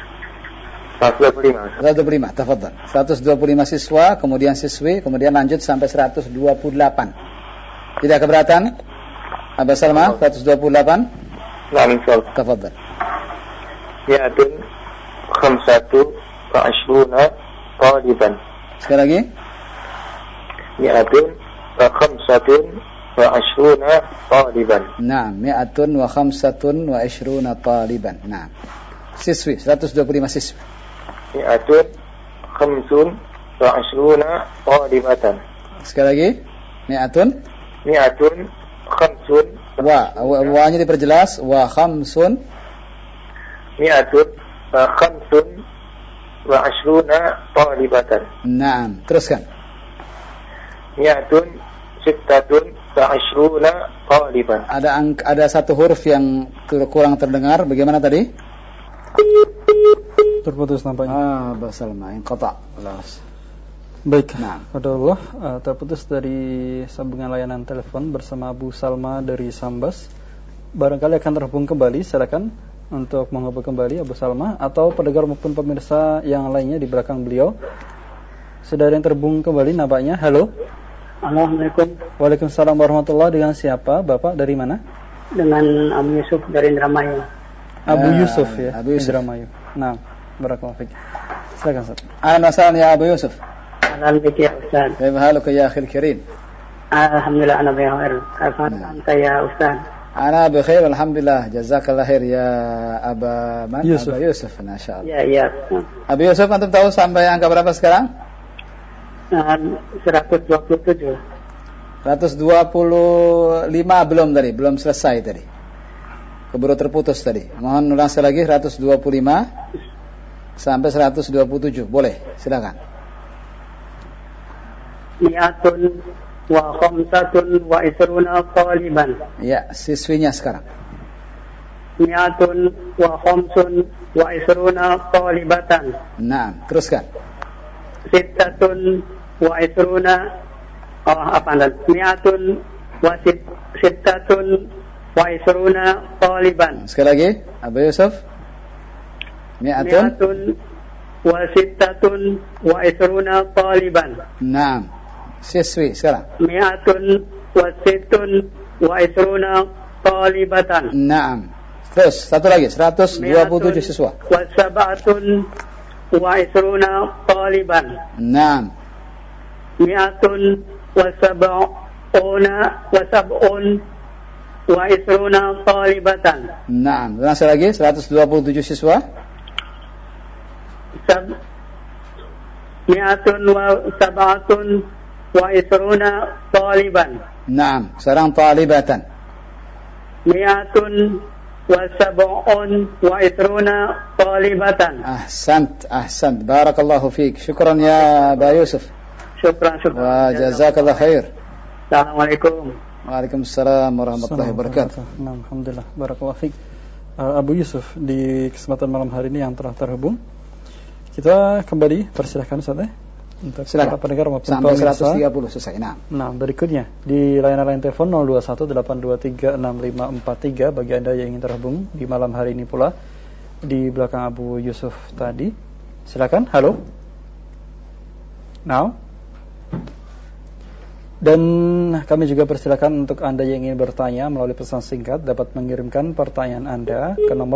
125. 125, tafadhal. 125 siswa, kemudian siswi, kemudian lanjut sampai 128. Tidak keberatan? Abu Salma 128? Nah, insya Allah. Tafadhal. Mi'atun khamsatu wa ashruna taliban. Sekali lagi. Mi'atun khamsatun wa ashruna taliban. Naam, mi'atun wa khamsatun wa ishruna taliban. Naam. Siswi, 125 siswi. Mi'atun khamsun wa ashruna talibatan. Sekali lagi. Mi'atun khamsun wa-nya diperjelas, wa khamsun. Mi'atun khamsun wa ashruna talibatan. Naam, teruskan. Mi'atun sittatun wa ashruna taliban. Ada satu huruf yang kurang terdengar. Bagaimana tadi? Terputus nampaknya. Basalma inqata. Baik. Nah. Qadarullah, terputus dari sambungan layanan telepon bersama Abu Salma dari Sambas. Barangkali akan terhubung kembali. Silakan untuk menghubung kembali Abu Salma atau pendengar maupun pemirsa yang lainnya di belakang beliau. Sudah ada yang terhubung kembali nampaknya. Halo. Assalamualaikum. Waalaikumsalam warahmatullahi. Dengan siapa? Bapak dari mana? Dengan Abu Yusuf dari Indramayu. Abu Yusuf ya. Abu Yusuf. Indramayu. Nah, barakallahu fiik. Silakan Ustaz. Ahlan wa sahlan ya Abu Yusuf. Ahlan bik ya Ustaz. Kaifa haluka ya akhil karim? Alhamdulillah ana bikhair. Kaifa anta ya Ustaz? Ana bikhair alhamdulillah. Jazakallah khair ya Abu Yusuf. Masyaallah. Ya, ya. Abu Yusuf, antum tahu sampai angka berapa sekarang? 127. 125 belum tadi, belum selesai tadi. Keburu terputus tadi. Mohon ulang sekali lagi 125 sampai 127. Boleh, silakan. Mi'atun wa khamsatun wa isruna taliban. Ya, siswinya sekarang. Mi'atun wa khamsun wa isruna talibatan. Nah, teruskan. Sittatun wa isruna Mi'atun wa sittatun wa isruna taliban. Sekali lagi, Abu Yusuf. Mi'atun wa sittatun wa isruna taliban. Naam. Siswi sekarang. Mi'atun wa sittun wa isruna talibatan. Naam. Terus satu lagi 127 siswa. Wa sab'atun wa isruna taliban. Naam. Mi'atun wa sab'un wa isruna talibatan. Naam. Ulang sekali lagi 127 siswa. Mi'atun wa sab'atun wa isruna taliban. Naam. Sekarang talibatan. Mi'atun wa sab'un wa isruna talibatan. Ahsant. Barakallahu fiik. Syukran ya Aba Yusuf. Syukran. Wa jazakallah khair. Assalamualaikum. Waalaikumsalam warahmatullahi wabarakatuh. Alhamdulillah. Barakallahu fiik. Abu Yusuf, di kesempatan malam hari ini yang telah terhubung, kita kembali persilahkan Ustaz untuk para pendengar maupun sampai pemirsa. 130 selesai. Nah, berikutnya di layanan telepon 0218236543 bagi Anda yang ingin terhubung di malam hari ini pula di belakang Abu Yusuf tadi. Silakan. Halo. Now. Dan kami juga persilakan untuk Anda yang ingin bertanya melalui pesan singkat dapat mengirimkan pertanyaan Anda ke nomor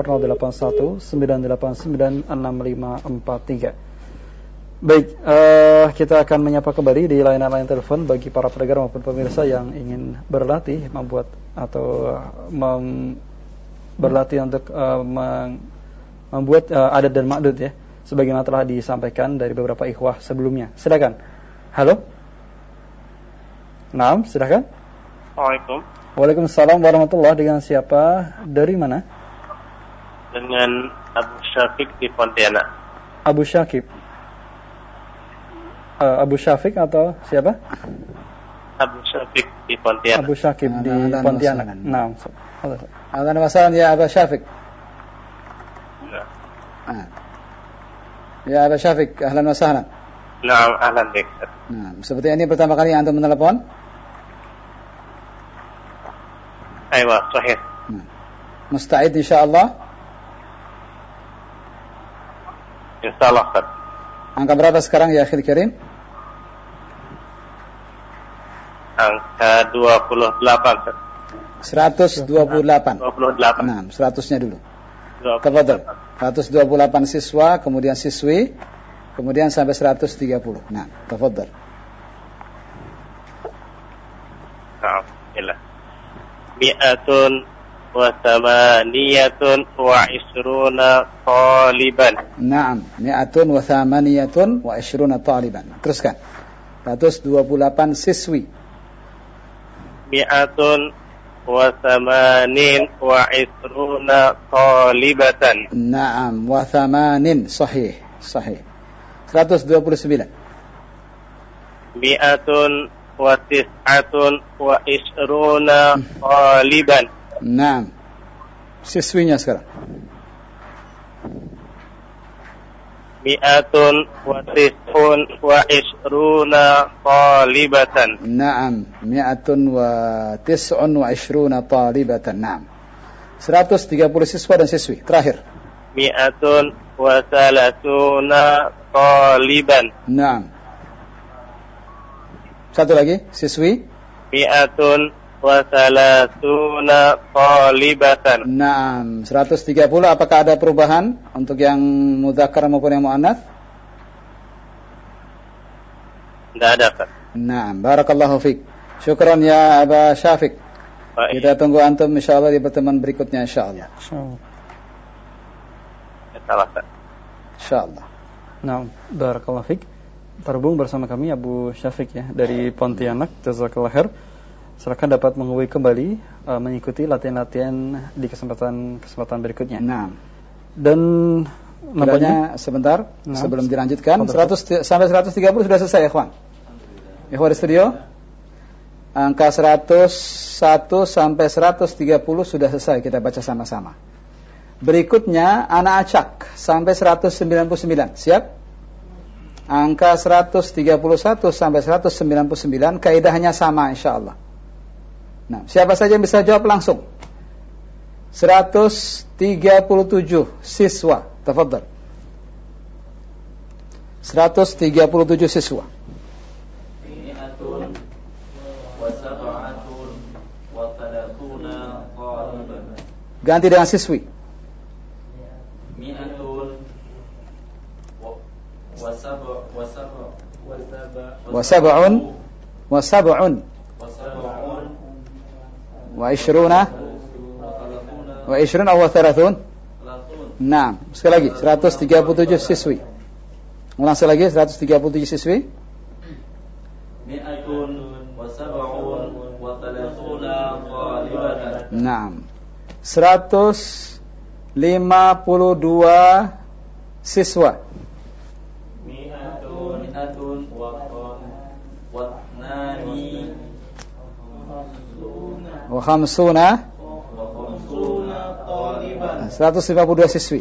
0819896543. Baik, kita akan menyapa kembali di layanan telepon bagi para pendengar maupun pemirsa yang ingin berlatih membuat atau berlatih untuk membuat adat dan ma'dud ya, sebagaimana telah disampaikan dari beberapa ikhwah sebelumnya. Silakan. Halo. Naam, silakan. Assalamualaikum. Waalaikumsalam warahmatullahi. Dengan siapa? Dari mana? Dengan Abu Syafiq di Pontianak. Abu Syakib. Abu Syafiq atau siapa? Abu Syafiq di Pontianak. Abu Syakib di Pontianak. Naam. Ahlan wa sahlan ya Abu Syafiq. Ya Abu Syafiq, ahlan wa sahlan. Naam, ahlan bik. Nah, seperti ini pertama kali antum menelepon? Aywa, sahih. Musta'id insyaallah? Insyaallah, Ustaz. Angka berapa sekarang ya akhil karim? Angka 28, Ustaz. 128. 28. Nah, 100-nya dulu. Tafadhal. 128 siswa, kemudian siswi, kemudian sampai 130. Nah, tafadhal. Alhamdulillah. Mi'atun wa thamaniyatun wa isruna taliban. Naam, mi'atun wa thamaniyatun wa isruna taliban. Teruskan. 128 siswi. Mi'atun wa thamanin wa isruna talibatan. Naam, wa thamanin. Sahih. 129. Mi'atun wa tis'atun wa isruna taliban. Naam. Siswinya sekarang. Mi'atun wa tis'un wa isruna talibatan. Naam. Mi'atun wa tis'un wa isruna talibatan. Naam. 130 siswa dan siswi. Terakhir. Mi'atun wa salatuna taliban. Naam. Satu lagi, siswi. Mi'atun wa salatuna talibatan. Naam, 130. Apakah ada perubahan untuk yang mudzakkar maupun yang muannats? Tidak ada, Pak. Naam, barakallahu fiik. Syukran ya Aba Syafiq. Kita tunggu antum insyaallah di pertemuan berikutnya insyaallah. Insyaallah. Naam, barakallahu fiik. Terhubung bersama kami Abu Syafiq ya dari Pontianak. Jazakallahu khair. silakan dapat menghubungi kembali mengikuti latihan-latihan di kesempatan berikutnya. Nah. Dan nampaknya sebentar sebelum dilanjutkan 100 sampai 130 sudah selesai ya, ikhwan. Ikhwan di studio. Angka 101 sampai 130 sudah selesai kita baca sama-sama. Berikutnya ana acak sampai 199. Siap? Angka 131 sampai 199 kaidahnya sama insyaallah. Nah, siapa saja yang bisa jawab langsung? 137 siswa, tafadhal. 137 siswa. Ganti dengan siswi. Wasab'un wa ishruna wa thalathun. Nah, sekali lagi 137 siswi. Ulang sekali lagi 137 siswi. Nah, 152 siswa. Wa khamsuna 152 siswi.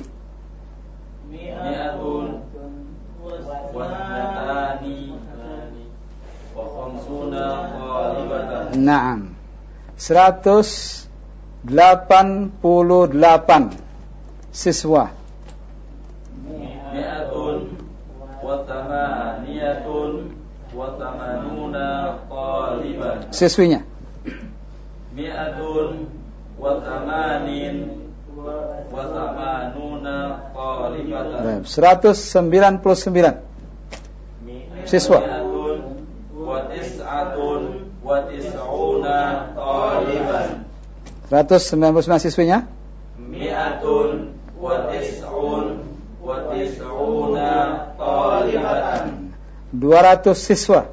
Naam. 188 siswa. Siswinya. 199 siswa. 199 siswinya. 200 siswa.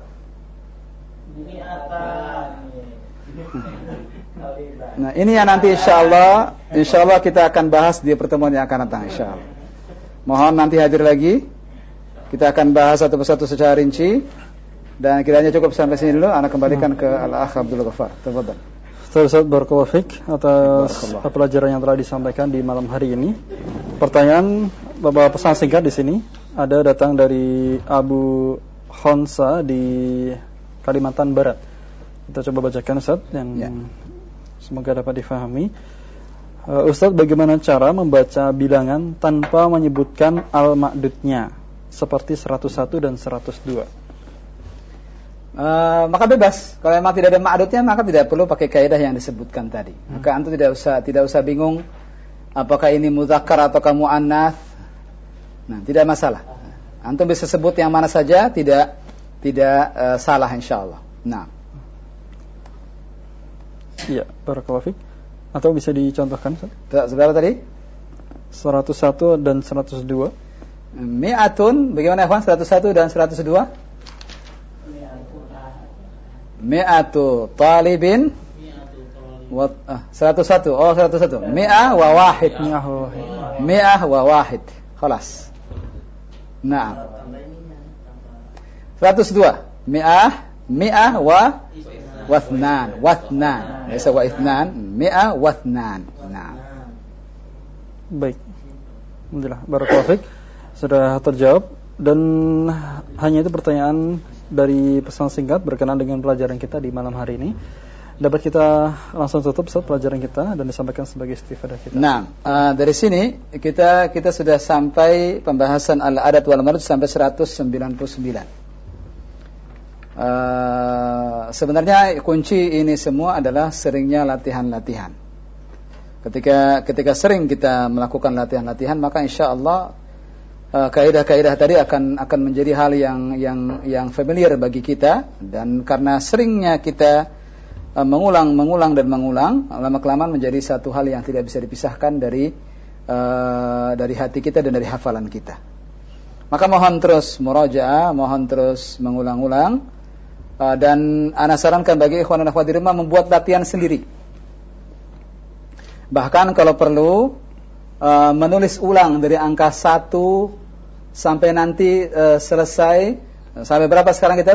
Nah, ini yang nanti insyaallah kita akan bahas di pertemuan yang akan datang insyaallah. Mohon nanti hadir lagi. Kita akan bahas satu persatu secara rinci. Dan kiranya cukup sampai sini dulu. Ana kembalikan ke Al-Akh Abdul Ghaffar. Tafadhal. Ustaz barakallahu fiik atas pelajaran yang telah disampaikan di malam hari ini. Pertanyaan beberapa pesan singkat di sini ada datang dari Abu Khonsa di Kalimantan Barat. Kita coba bacakan Ustaz yang semoga dapat difahami. Ustaz, bagaimana cara membaca bilangan tanpa menyebutkan al-ma'dudnya seperti 101 dan 102? Maka bebas. Kalau memang tidak ada ma'dudnya maka tidak perlu pakai kaidah yang disebutkan tadi. Maka antum tidak usah bingung apakah ini mudzakkar atau muannats. Nah, tidak masalah. Antum bisa sebut yang mana saja, tidak salah insyaallah. Nah. Iya, barakallahu fiik. Atau bisa dicontohkan, Ustaz? Sebentar tadi 101 dan 102. Mi'atun, bagaimana ikhwan? 101 dan 102? Mi'atu talibin 101. Oh, 101. Mi'ah wa wahid. Mi'ah wa wahid. Khalas. Nah. 102. Mi'ah wa wathnan. Biasa wa ithnan. Mi'ah wathnan. Nah. Baik. Alhamdulillah. Barakallahu fiik. Sudah terjawab. Dan hanya itu pertanyaan dari pesan singkat berkenaan dengan pelajaran kita di malam hari ini. Dapat kita langsung tutup Ustaz pelajaran kita dan disampaikan sebagai istifadah kita. Nah, dari sini kita sudah sampai pembahasan al-adat wal marud sampai 199. Sebenarnya kunci ini semua adalah seringnya latihan-latihan. Ketika sering kita melakukan latihan-latihan, maka insyaallah kaidah-kaidah tadi akan menjadi hal yang familiar bagi kita, dan karena seringnya kita mengulang dan mengulang, lama-kelamaan menjadi satu hal yang tidak bisa dipisahkan dari hati kita dan dari hafalan kita. Maka mohon terus murajaah, mohon terus mengulang-ulang Dan ana sarankan bagi ikhwan dan akhwat di rumah membuat latihan sendiri. Bahkan kalau perlu menulis ulang dari angka 1 sampai nanti selesai. Sampai berapa sekarang kita?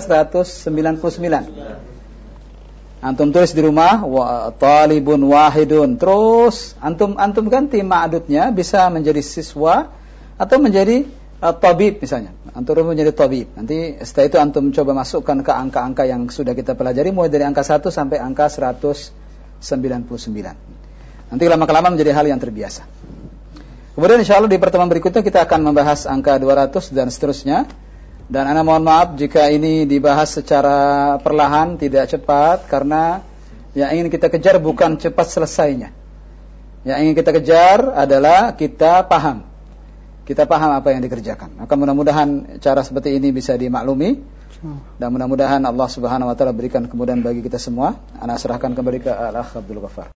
199. Antum tulis di rumah talibun wahidun. Terus antum ganti ma'dudnya, bisa menjadi siswa atau menjadi tabib misalnya. Antum menjadi tabib. Nanti setelah itu antum coba masukkan ke angka-angka yang sudah kita pelajari mulai dari angka 1 sampai angka 199. Nanti lama-kelamaan menjadi hal yang terbiasa. Kemudian insyaallah di pertemuan berikutnya kita akan membahas angka 200 dan seterusnya. Dan ana mohon maaf jika ini dibahas secara perlahan, tidak cepat, karena yang ingin kita kejar bukan cepat selesainya. Yang ingin kita kejar adalah kita paham. Kita paham apa yang dikerjakan. Maka mudah-mudahan cara seperti ini bisa dimaklumi. Dan mudah-mudahan Allah Subhanahu wa taala berikan kemudahan bagi kita semua. Ana serahkan kembali ke Al-Akh Abdul Ghaffar.